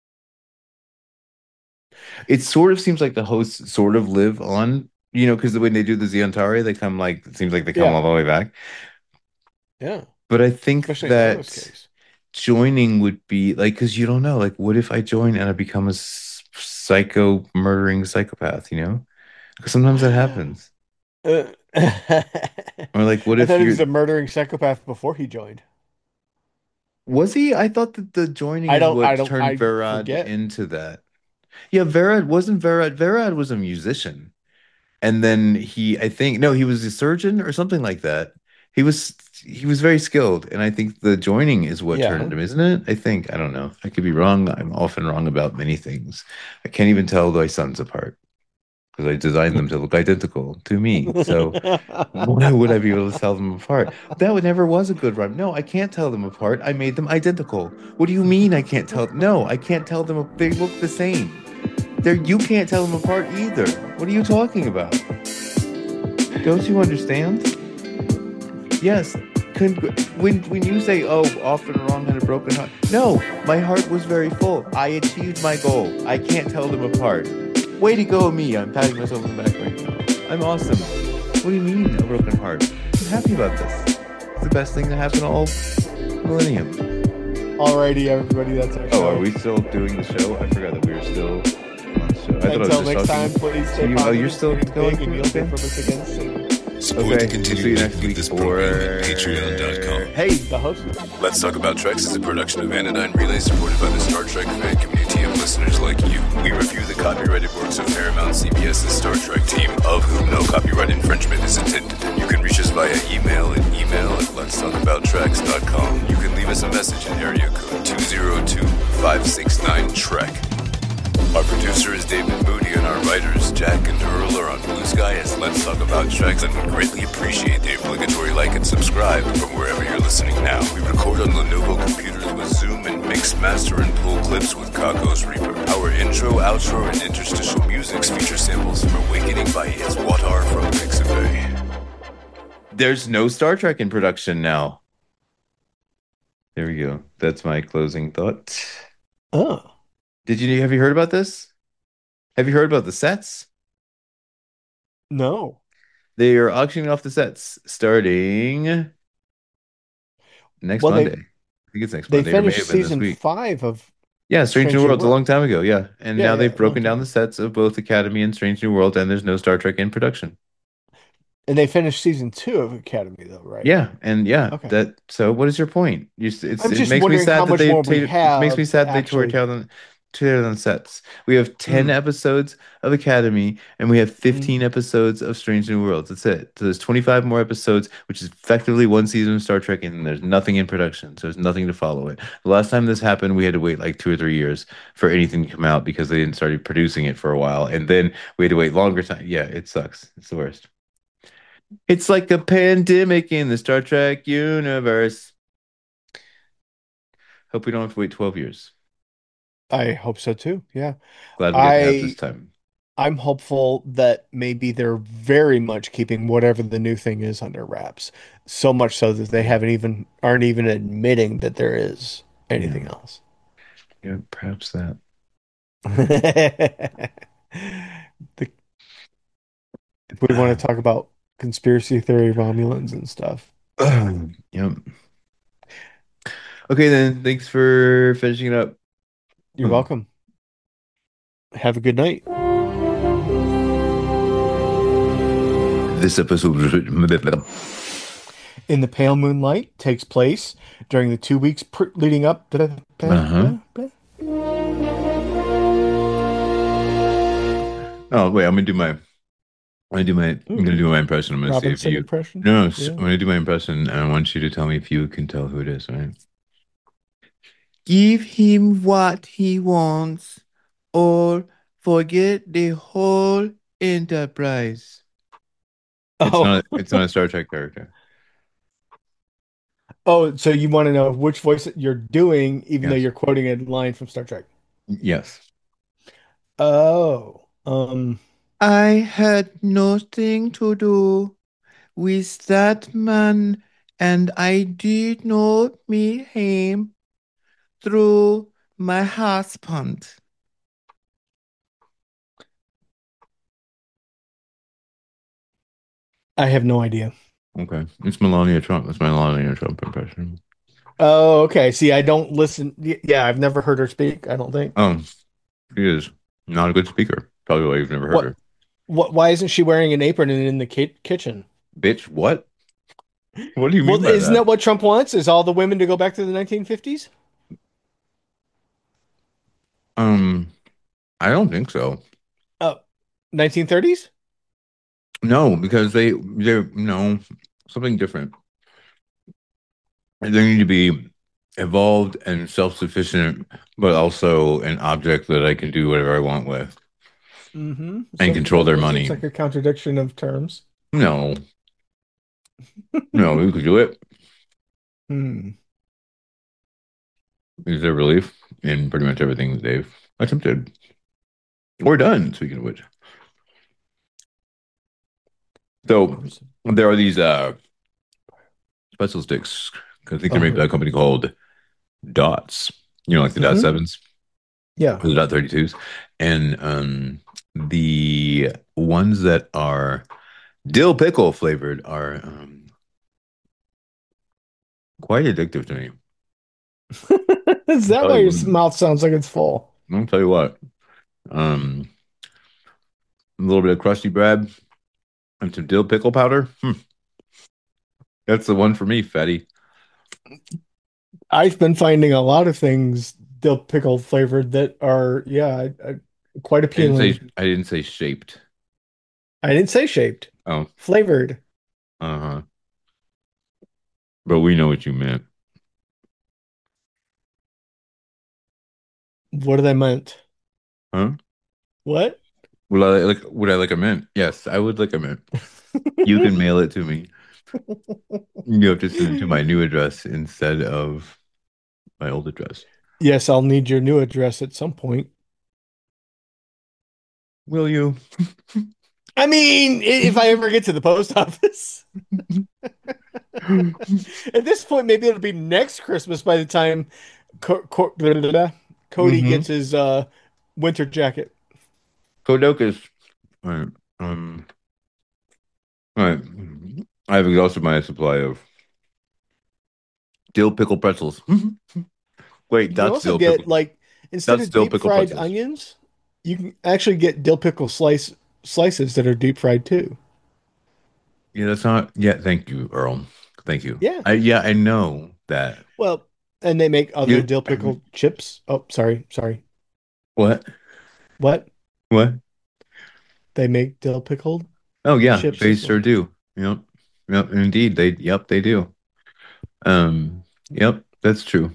It sort of seems like the hosts sort of live on, because when they do the Ziontari, they come like, it seems like they come Yeah. all the way back. Yeah. But I think Especially in Irma's that case. joining would be like, because you don't know, like, what if I join and I become a psycho murdering psychopath, Because sometimes that happens. I Or like, what if thought he you're, was a murdering psychopath before he joined. was he? I thought that the joining I is don't what I don't turned I Verad forget. into that. Yeah, Verad was a musician. And then I think, no, he was a surgeon or something like that. He was very skilled, and I think the joining is what turned Yeah. him, isn't it? I think, I don't know. I could be wrong. I'm often wrong about many things. I can't even tell my sons apart because I designed them to look identical to me. So why would I be able to tell them apart? Never was a good rhyme. No, I can't tell them apart. I made them identical. What do you mean I can't tell? No, I can't tell them. They look the same. You can't tell them apart either. What are you talking about? Don't you understand? Yes. When you say, "Oh, often wrong had a broken heart," no, my heart was very full. I achieved my goal. I can't tell them apart. Way to go, me! I'm patting myself on the back right now. I'm awesome. What do you mean, a broken heart? I'm happy about this. It's the best thing to happen all millennium. Alrighty, everybody, that's our show. Oh, are we still doing the show? I forgot that we were still on the show. I thought I was Until just next talking time, please to stay you. Oh, you're still positive, going big, and you'll hear from us again soon. Support the continued making of this program at patreon.com. Hey, the host. Let's Talk About Treks is a production of Anodyne Relay, supported by the Star Trek fan community of listeners like you. We review the copyrighted works of Paramount, CBS's Star Trek team, of whom no copyright infringement is intended. You can reach us via email at letstalkabouttreks.com. You can leave us a message at area code 202-569-TREK. Our producer is David Moody, and our writers, Jack and Earl, are on Blue Sky as Let's Talk About Treks, and would greatly appreciate the obligatory like and subscribe from wherever you're listening now. We record on Lenovo computers with Zoom and mix, master, and pull clips with Kakos Reaper. Our intro, outro, and interstitial musics feature samples from Awakening by It's Watar from Pixabay. There's no Star Trek in production now. There we go. That's my closing thought. Oh. Have you heard about this? Have you heard about the sets? No. They are auctioning off the sets starting next Monday. I think it's next Monday. They Or may finished have been this season week. 5 of Strange New Worlds a long time ago. Yeah. And now they've broken down long the sets of both Academy and Strange New World, and there's no Star Trek in production. And they finished season 2 of Academy, though, right? Yeah, and Okay. So what is your point? I'm just It makes me wondering sad how that much they more we it have makes me sad that they tore actually. it down sets. We have 10 episodes of Academy, and we have 15 episodes of Strange New Worlds. That's it. So there's 25 more episodes, which is effectively one season of Star Trek, and there's nothing in production. So there's nothing to follow it. The last time this happened, we had to wait like 2 or 3 years for anything to come out because they didn't start producing it for a while, and then we had to wait longer time. Yeah, it sucks. It's the worst. It's like a pandemic in the Star Trek universe. Hope we don't have to wait 12 years. I hope so too. Yeah. Glad we get to have this time. I'm hopeful that maybe they're very much keeping whatever the new thing is under wraps. So much so that they aren't even admitting that there is anything else. Yeah, perhaps that. If we want to talk about conspiracy theory Romulans and stuff. Yep. Okay, then. Thanks for finishing it up. You're welcome. Have a good night. This episode In the Pale Moonlight takes place during the 2 weeks leading up to Oh, wait, I'm gonna do my impression. I'm gonna see if Robinson you impression? No, Yeah. I'm gonna do my impression, and I want you to tell me if you can tell who it is, right? Give him what he wants, or forget the whole enterprise. Oh, It's not a Star Trek character. oh, so you want to know which voice you're doing, even though Yes. you're quoting a line from Star Trek. Yes. Oh, I had nothing to do with that man, and I did not meet him through my husband. I have no idea. Okay. It's Melania Trump. That's my Melania Trump impression. Oh, okay. See, I don't listen. Yeah, I've never heard her speak, I don't think. She is not a good speaker. Probably why you've never heard What? her. Why isn't she wearing an apron and in the kitchen? Bitch, what? What do you mean Well, by isn't that? that what Trump wants? Is all the women to go back to the 1950s? I don't think so. 1930s? No, because they're no something different. They need to be evolved and self-sufficient, but also an object that I can do whatever I want with Mm-hmm. and So control that their seems money. like a contradiction of terms. No, no, we could do it. Hmm. Is there relief in pretty much everything that they've attempted or done, speaking of which. So there are these pretzel sticks. I think they're made by a company called Dots. You know, like the Dot Mhm. Sevens Yeah. or the Dot 32s. And the ones that are dill pickle flavored are quite addictive to me. Is that why your mouth sounds like it's full? I'll tell you what. A little bit of crusty bread and some dill pickle powder. That's the one for me, fatty. I've been finding a lot of things dill pickle flavored that are, yeah, quite appealing. I didn't say shaped. I didn't say shaped. Oh. Flavored. Uh-huh. But we know what you meant. What did I meant? Huh? What? Would I like a mint? Yes, I would like a mint. You can mail it to me. You have to send it to my new address instead of my old address. Yes, I'll need your new address at some point. Will you? I mean, if I ever get to the post office. At this point, maybe it'll be next Christmas by the time Cody gets his winter jacket. Kodokus. All right. All right. I've exhausted my supply of dill pickle pretzels. Wait, You can that's also dill get pickle. instead That's of dill deep pickle fried pretzels. onions, you can actually get dill pickle slices that are deep fried too. Yeah, that's not. Yeah, thank you, Earl. Thank you. Yeah. I know that. Well, and they make other dill pickle chips. Oh, sorry. What? What? What? They make dill pickled. Oh yeah, chips they as sure do. Yep. Yep, indeed. They do. Yep, that's true.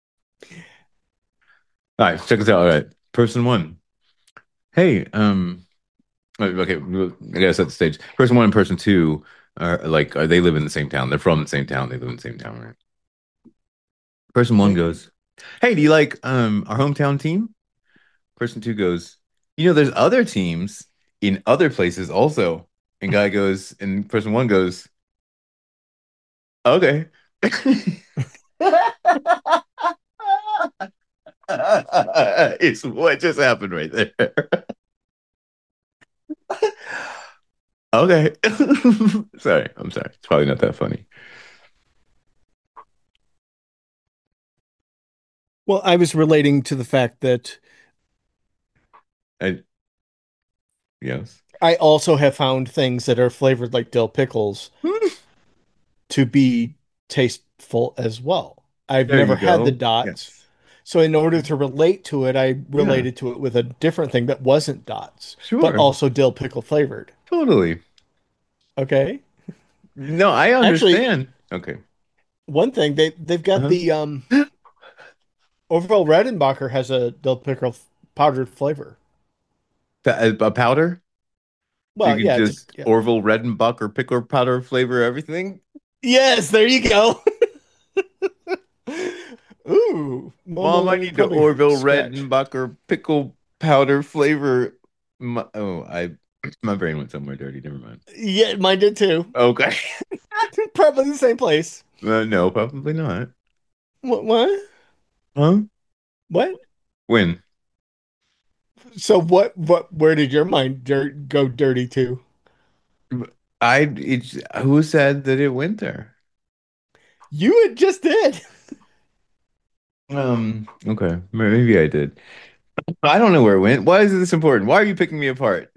All right, check this out. All right. Person one. Hey, okay, I gotta set the stage. Person one and person two they live in the same town. They're from the same town. They live in the same town, right? Person one goes, "Hey, do you like our hometown team?" Person two goes, there's other teams in other places also. And guy goes, and person one goes, okay. It's what just happened right there. Okay. Sorry, I'm sorry. It's probably not that funny. Well, I was relating to the fact that Yes. I also have found things that are flavored like dill pickles to be tasteful as well. I've There never you had the go. dots. Yes. So in order to relate to it, I related to it with a different thing that wasn't dots, Sure. but also dill pickle flavored. Totally. Okay. No, I understand. Okay. One thing they've got the Overall Redenbacher has a dill pickle powdered flavor. A powder? Well, you can yeah, just Orville Redenbacher pickle powder flavor everything. Yes, there you go. Ooh, Mom, I need to Orville Redenbacher pickle powder flavor. My brain went somewhere dirty. Never mind. Yeah, mine did too. Okay. Probably the same place. No, probably not. What? Huh? What? When? So where did your mind go dirty to? Who said that it went there? You had just did. Okay. Maybe I did. I don't know where it went. Why is this important? Why are you picking me apart?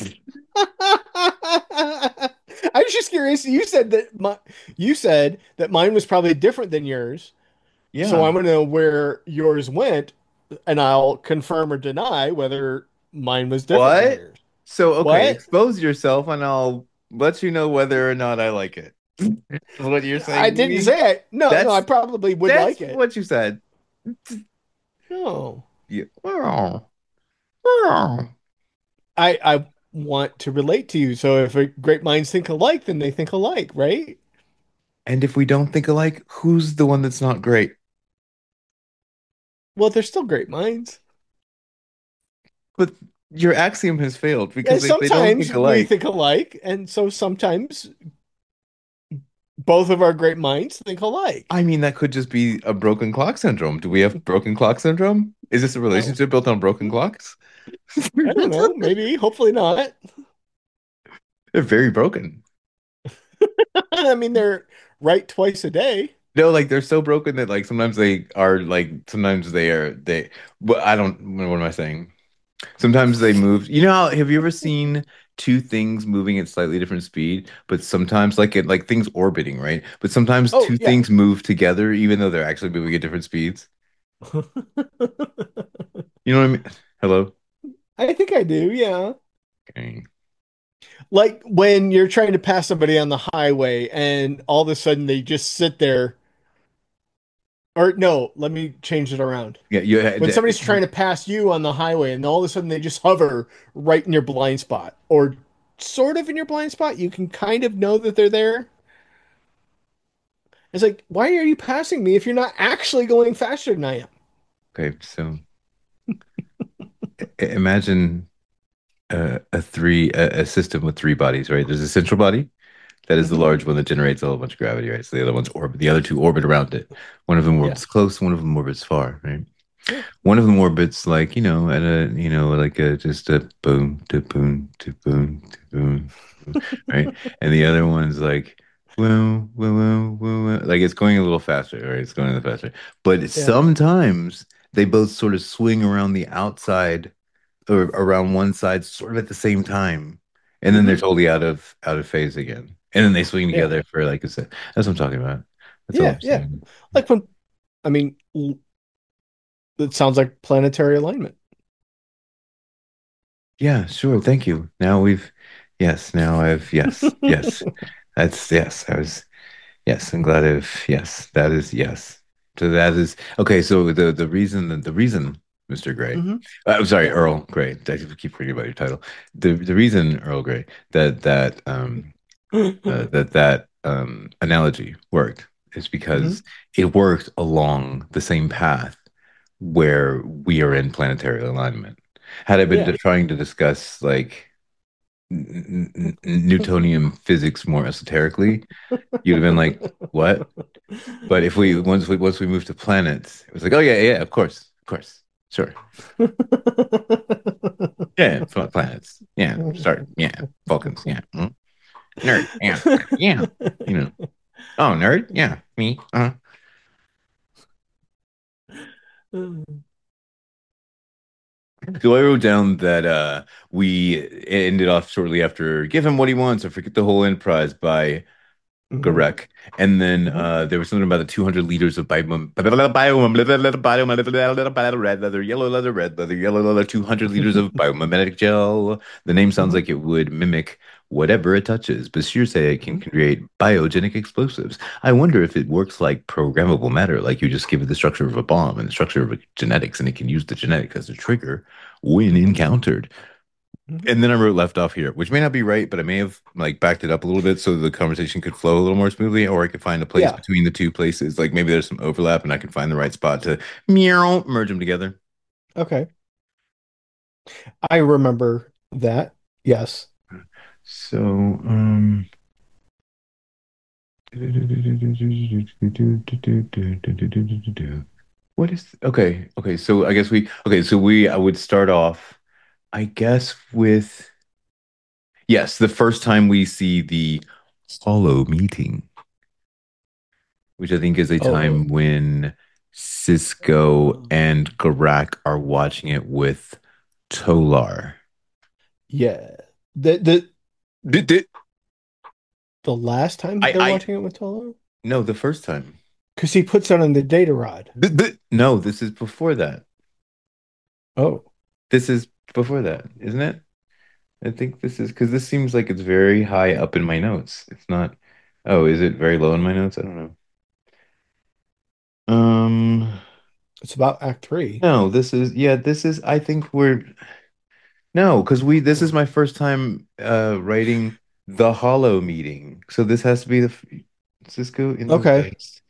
I was just curious. You said that mine was probably different than yours. Yeah. So I'm going to know where yours went, and I'll confirm or deny whether mine was different than yours. So, okay, expose yourself, and I'll let you know whether or not I like it. Is what you're saying? I didn't say it. No, I probably would like it. That's what you said. No. Yeah. I want to relate to you. So if great minds think alike, then they think alike, right? And if we don't think alike, who's the one that's not great? Well, they're still great minds. But your axiom has failed because they don't think alike. We think alike, and so sometimes both of our great minds think alike. I mean, that could just be a broken clock syndrome. Do we have broken clock syndrome? Is this a relationship built on broken clocks? I don't know. Maybe. Hopefully not. They're very broken. I mean, they're right twice a day. No, like they're so broken that like sometimes they are but I don't, what am I saying? Sometimes they move. Have you ever seen two things moving at slightly different speed, but sometimes like things orbiting, right? But sometimes two things move together even though they're actually moving at different speeds. You know what I mean? Hello? I think I do, yeah. Okay. Like when you're trying to pass somebody on the highway and all of a sudden they just sit there. Or no, let me change it around. Yeah, when somebody's trying to pass you on the highway and all of a sudden they just hover right in your blind spot or sort of in your blind spot, you can kind of know that they're there. It's like, why are you passing me if you're not actually going faster than I am? Okay, so imagine a system with three bodies, right? There's a central body. That is the large one that generates a whole bunch of gravity, right? So the other ones orbit. The other two orbit around it. One of them orbits close. One of them orbits far, right? Yeah. One of them orbits like at a just a boom to boom to boom to boom, right? And the other one's like woo woo woo woo, like it's going a little faster, right? It's going a little faster. But sometimes they both sort of swing around the outside or around one side, sort of at the same time, and then they're totally out of phase again. And then they swing together for like I said. That's what I'm talking about. That's all I'm saying. Like it sounds like planetary alignment. Yeah, sure. Thank you. Now yes. I'm glad that is yes. So that is okay. So the reason, Mr. Gray. I'm sorry, Earl Grey. I keep forgetting about your title. The reason, Earl Grey, that analogy worked is because it worked along the same path where we are in planetary alignment. Had I been trying to discuss like Newtonian physics more esoterically, you'd have been like, "What?" But if once we moved to planets, it was like, "Oh yeah, of course, sure." Yeah, planets. Yeah, start. Yeah, Vulcans. Yeah. Nerd. Yeah. Oh, nerd. Yeah, me. So I wrote down that we ended off shortly after "Give Him What He Wants" or "Forget the Whole Enterprise" by Garek. And then there was something about the 200 liters of red leather, yellow leather, red leather, yellow leather, 200 liters of biomimetic gel. The name sounds like it would mimic whatever it touches. Bashir said it can create biogenic explosives. I wonder if it works like programmable matter, like you just give it the structure of a bomb and the structure of genetics, and it can use the genetics as a trigger when encountered. And then I wrote left off here, which may not be right, but I may have like backed it up a little bit so the conversation could flow a little more smoothly, or I could find a place between the two places. Like maybe there's some overlap and I can find the right spot to merge them together. Okay. I remember that. Yes. So, what is okay, so I guess I would start off, I guess, with yes, the first time we see the hollow meeting, which I think is a time when Cisco and Garak are watching it with Tolar. Yeah. The last time they're watching it with Tolar? No, the first time. Because he puts it on the data rod. No, this is before that. Oh. This is before that, isn't it? I think this is because this seems like it's very high up in my notes. It's not. Oh, is it very low in my notes? I don't know. It's about Act 3. No, this is I think this is my first time writing the hollow meeting. So this has to be the Cisco in the West.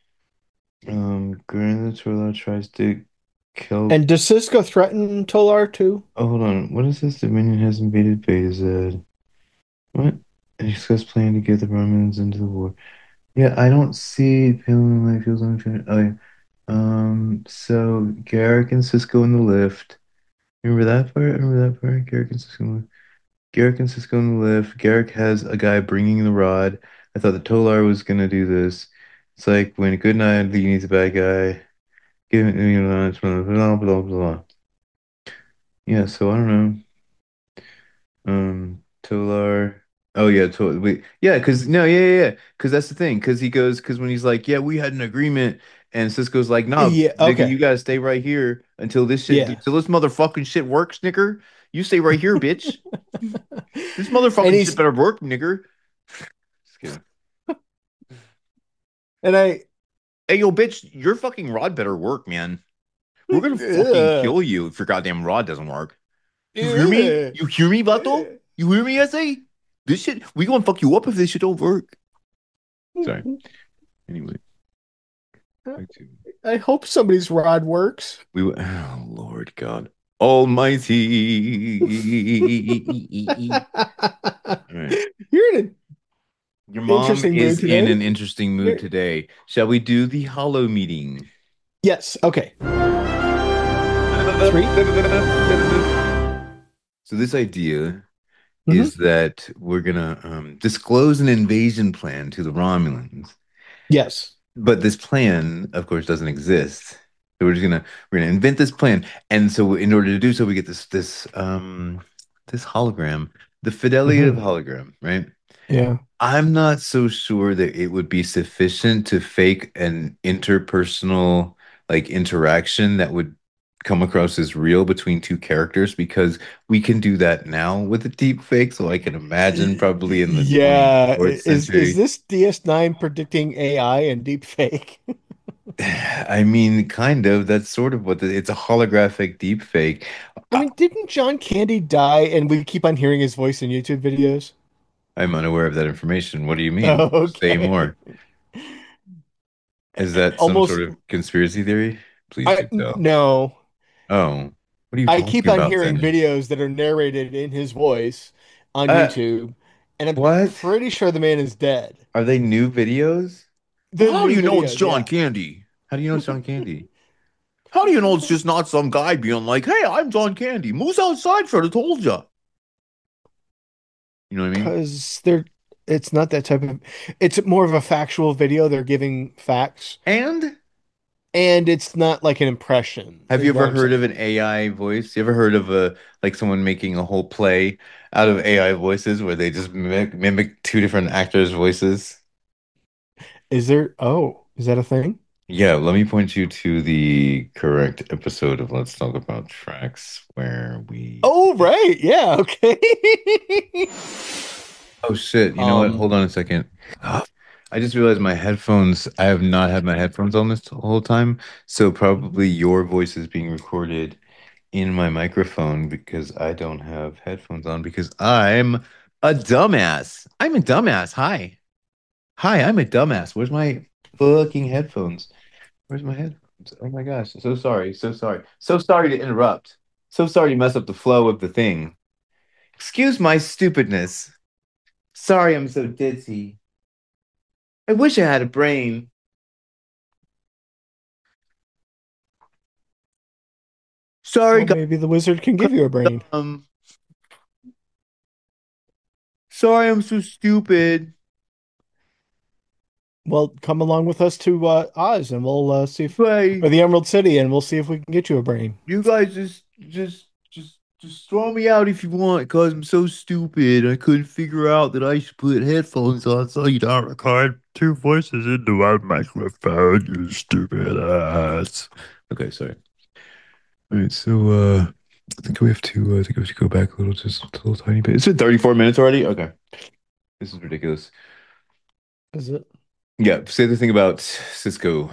Grand Tolar tries to kill. And does Cisco threaten Tolar too? Oh, hold on. What is this? Dominion has invaded Beta Z. What? And discuss plan to get the Romulans into the war. Yeah, I don't see Palin like feels unfair. Oh, yeah. So Garak and Cisco in the lift. Remember that part? Garak and Cisco in the lift. Garak and Cisco in the lift. Garak has a guy bringing the rod. I thought the Tolar was gonna do this. It's like when Goodnight Lee needs a bad guy. Give it, blah blah blah. Yeah, so I don't know. Tolar. Oh yeah, wait, yeah, because no, yeah, because that's the thing. Because when he's like, yeah, we had an agreement, and Cisco's like, no, nigga, you gotta stay right here until this motherfucking shit works, nigger. You stay right here, bitch. This motherfucking shit better work, nigger. Just kidding. Hey, yo, bitch, your fucking rod better work, man. We're gonna fucking kill you if your goddamn rod doesn't work. You hear me? You hear me, Vato? You hear me, I say? This shit, we gonna fuck you up if this shit don't work. Sorry. Anyway. I hope somebody's rod works. Oh, Lord God Almighty. All right. Your mom is in an interesting mood today. Shall we do the hollow meeting? Yes. Okay. 3. So this idea is that we're gonna disclose an invasion plan to the Romulans. Yes. But this plan, of course, doesn't exist. So we're gonna invent this plan. And so in order to do so, we get this hologram, the Fidelity of hologram, right? Yeah. I'm not so sure that it would be sufficient to fake an interpersonal interaction that would come across as real between two characters, because we can do that now with a deep fake. So I can imagine probably in the 24th century. Is this DS9 predicting AI and deep fake? I mean, kind of. That's sort of what it's a holographic deep fake. I mean, didn't John Candy die and we keep on hearing his voice in YouTube videos? I'm unaware of that information. What do you mean? Say more. Is that some sort of conspiracy theory? Please do tell. No. Oh, what are you? I keep on hearing videos that are narrated in his voice on YouTube, and I'm pretty sure the man is dead. Are they new videos? How do you know it's John Candy? How do you know it's John Candy? How do you know it's just not some guy being like, "Hey, I'm John Candy. Moose outside should have told you." You know what I mean? Because it's not that type of. It's more of a factual video. They're giving facts, and it's not like an impression. Have you ever heard of an AI voice? You ever heard of someone making a whole play out of AI voices where they just mimic two different actors' voices? Is there? Oh, is that a thing? Yeah, let me point you to the correct episode of Let's Talk About Tracks where we. Oh, right. Yeah. Okay. Oh shit! You know what? Hold on a second. I just realized my headphones. I have not had my headphones on this whole time, so probably your voice is being recorded in my microphone because I don't have headphones on because I'm a dumbass. I'm a dumbass. Hi. Hi, I'm a dumbass. Where's my fucking headphones? Where's my headphones? Oh my gosh. So sorry. So sorry. So sorry to interrupt. So sorry to mess up the flow of the thing. Excuse my stupidness. Sorry I'm so ditzy. I wish I had a brain. Sorry, Well, maybe the wizard can give you a brain. Sorry I'm so stupid. Well, come along with us to Oz, and we'll see if or the Emerald City, and we'll see if we can get you a brain. You guys just throw me out if you want, because I'm so stupid. I couldn't figure out that I should put headphones on so you don't record two voices into one microphone, you stupid ass. Okay, sorry. All right, so I think we have to go back a little, just a little tiny bit. It's been 34 minutes already? Okay. This is ridiculous. Is it? Yeah, say the thing about Cisco.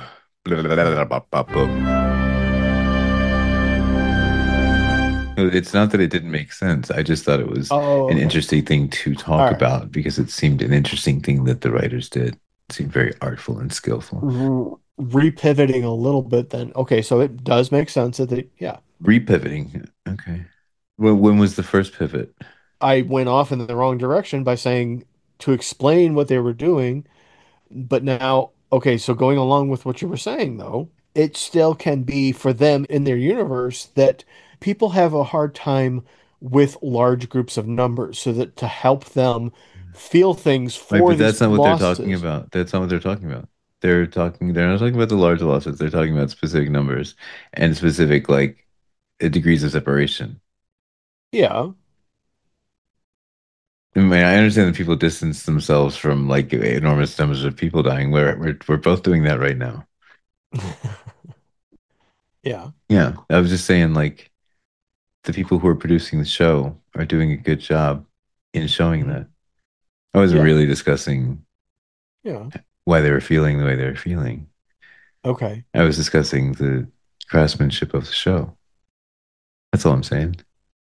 It's not that it didn't make sense. I just thought it was an interesting thing to talk about because it seemed an interesting thing that the writers did. It seemed very artful and skillful. Repivoting a little bit then. Okay, so it does make sense that Repivoting. Okay. Well, when was the first pivot? I went off in the wrong direction by saying to explain what they were doing. But now, okay, so going along with what you were saying, though, it still can be for them in their universe that people have a hard time with large groups of numbers, so that to help them feel things for Right, but these that's not what losses. they're talking about. That's not what they're talking about. They're not talking about the large losses. They're talking about specific numbers and specific like degrees of separation. Yeah. I mean, I understand that people distance themselves from like enormous numbers of people dying. We're both doing that right now. Yeah. Yeah. I was just saying like the people who are producing the show are doing a good job in showing that. I wasn't really discussing why they were feeling the way they were feeling. Okay. I was discussing the craftsmanship of the show. That's all I'm saying.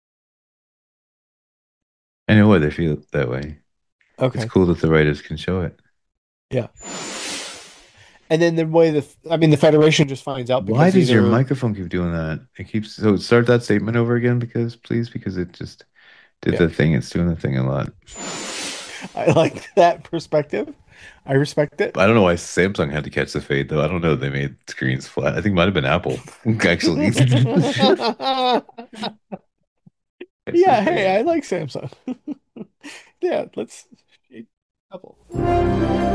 I know why they feel that way. Okay. It's cool that the writers can show it. Yeah. And then the way the Federation just finds out because Why does your microphone keep doing that? It keeps start that statement over again because it just did the thing. It's doing the thing a lot. I like that perspective. I respect it. I don't know why Samsung had to catch the fade though. I don't know. They made screens flat. I think it might have been Apple actually. Yeah, hey, I like Samsung. Yeah, let's Apple.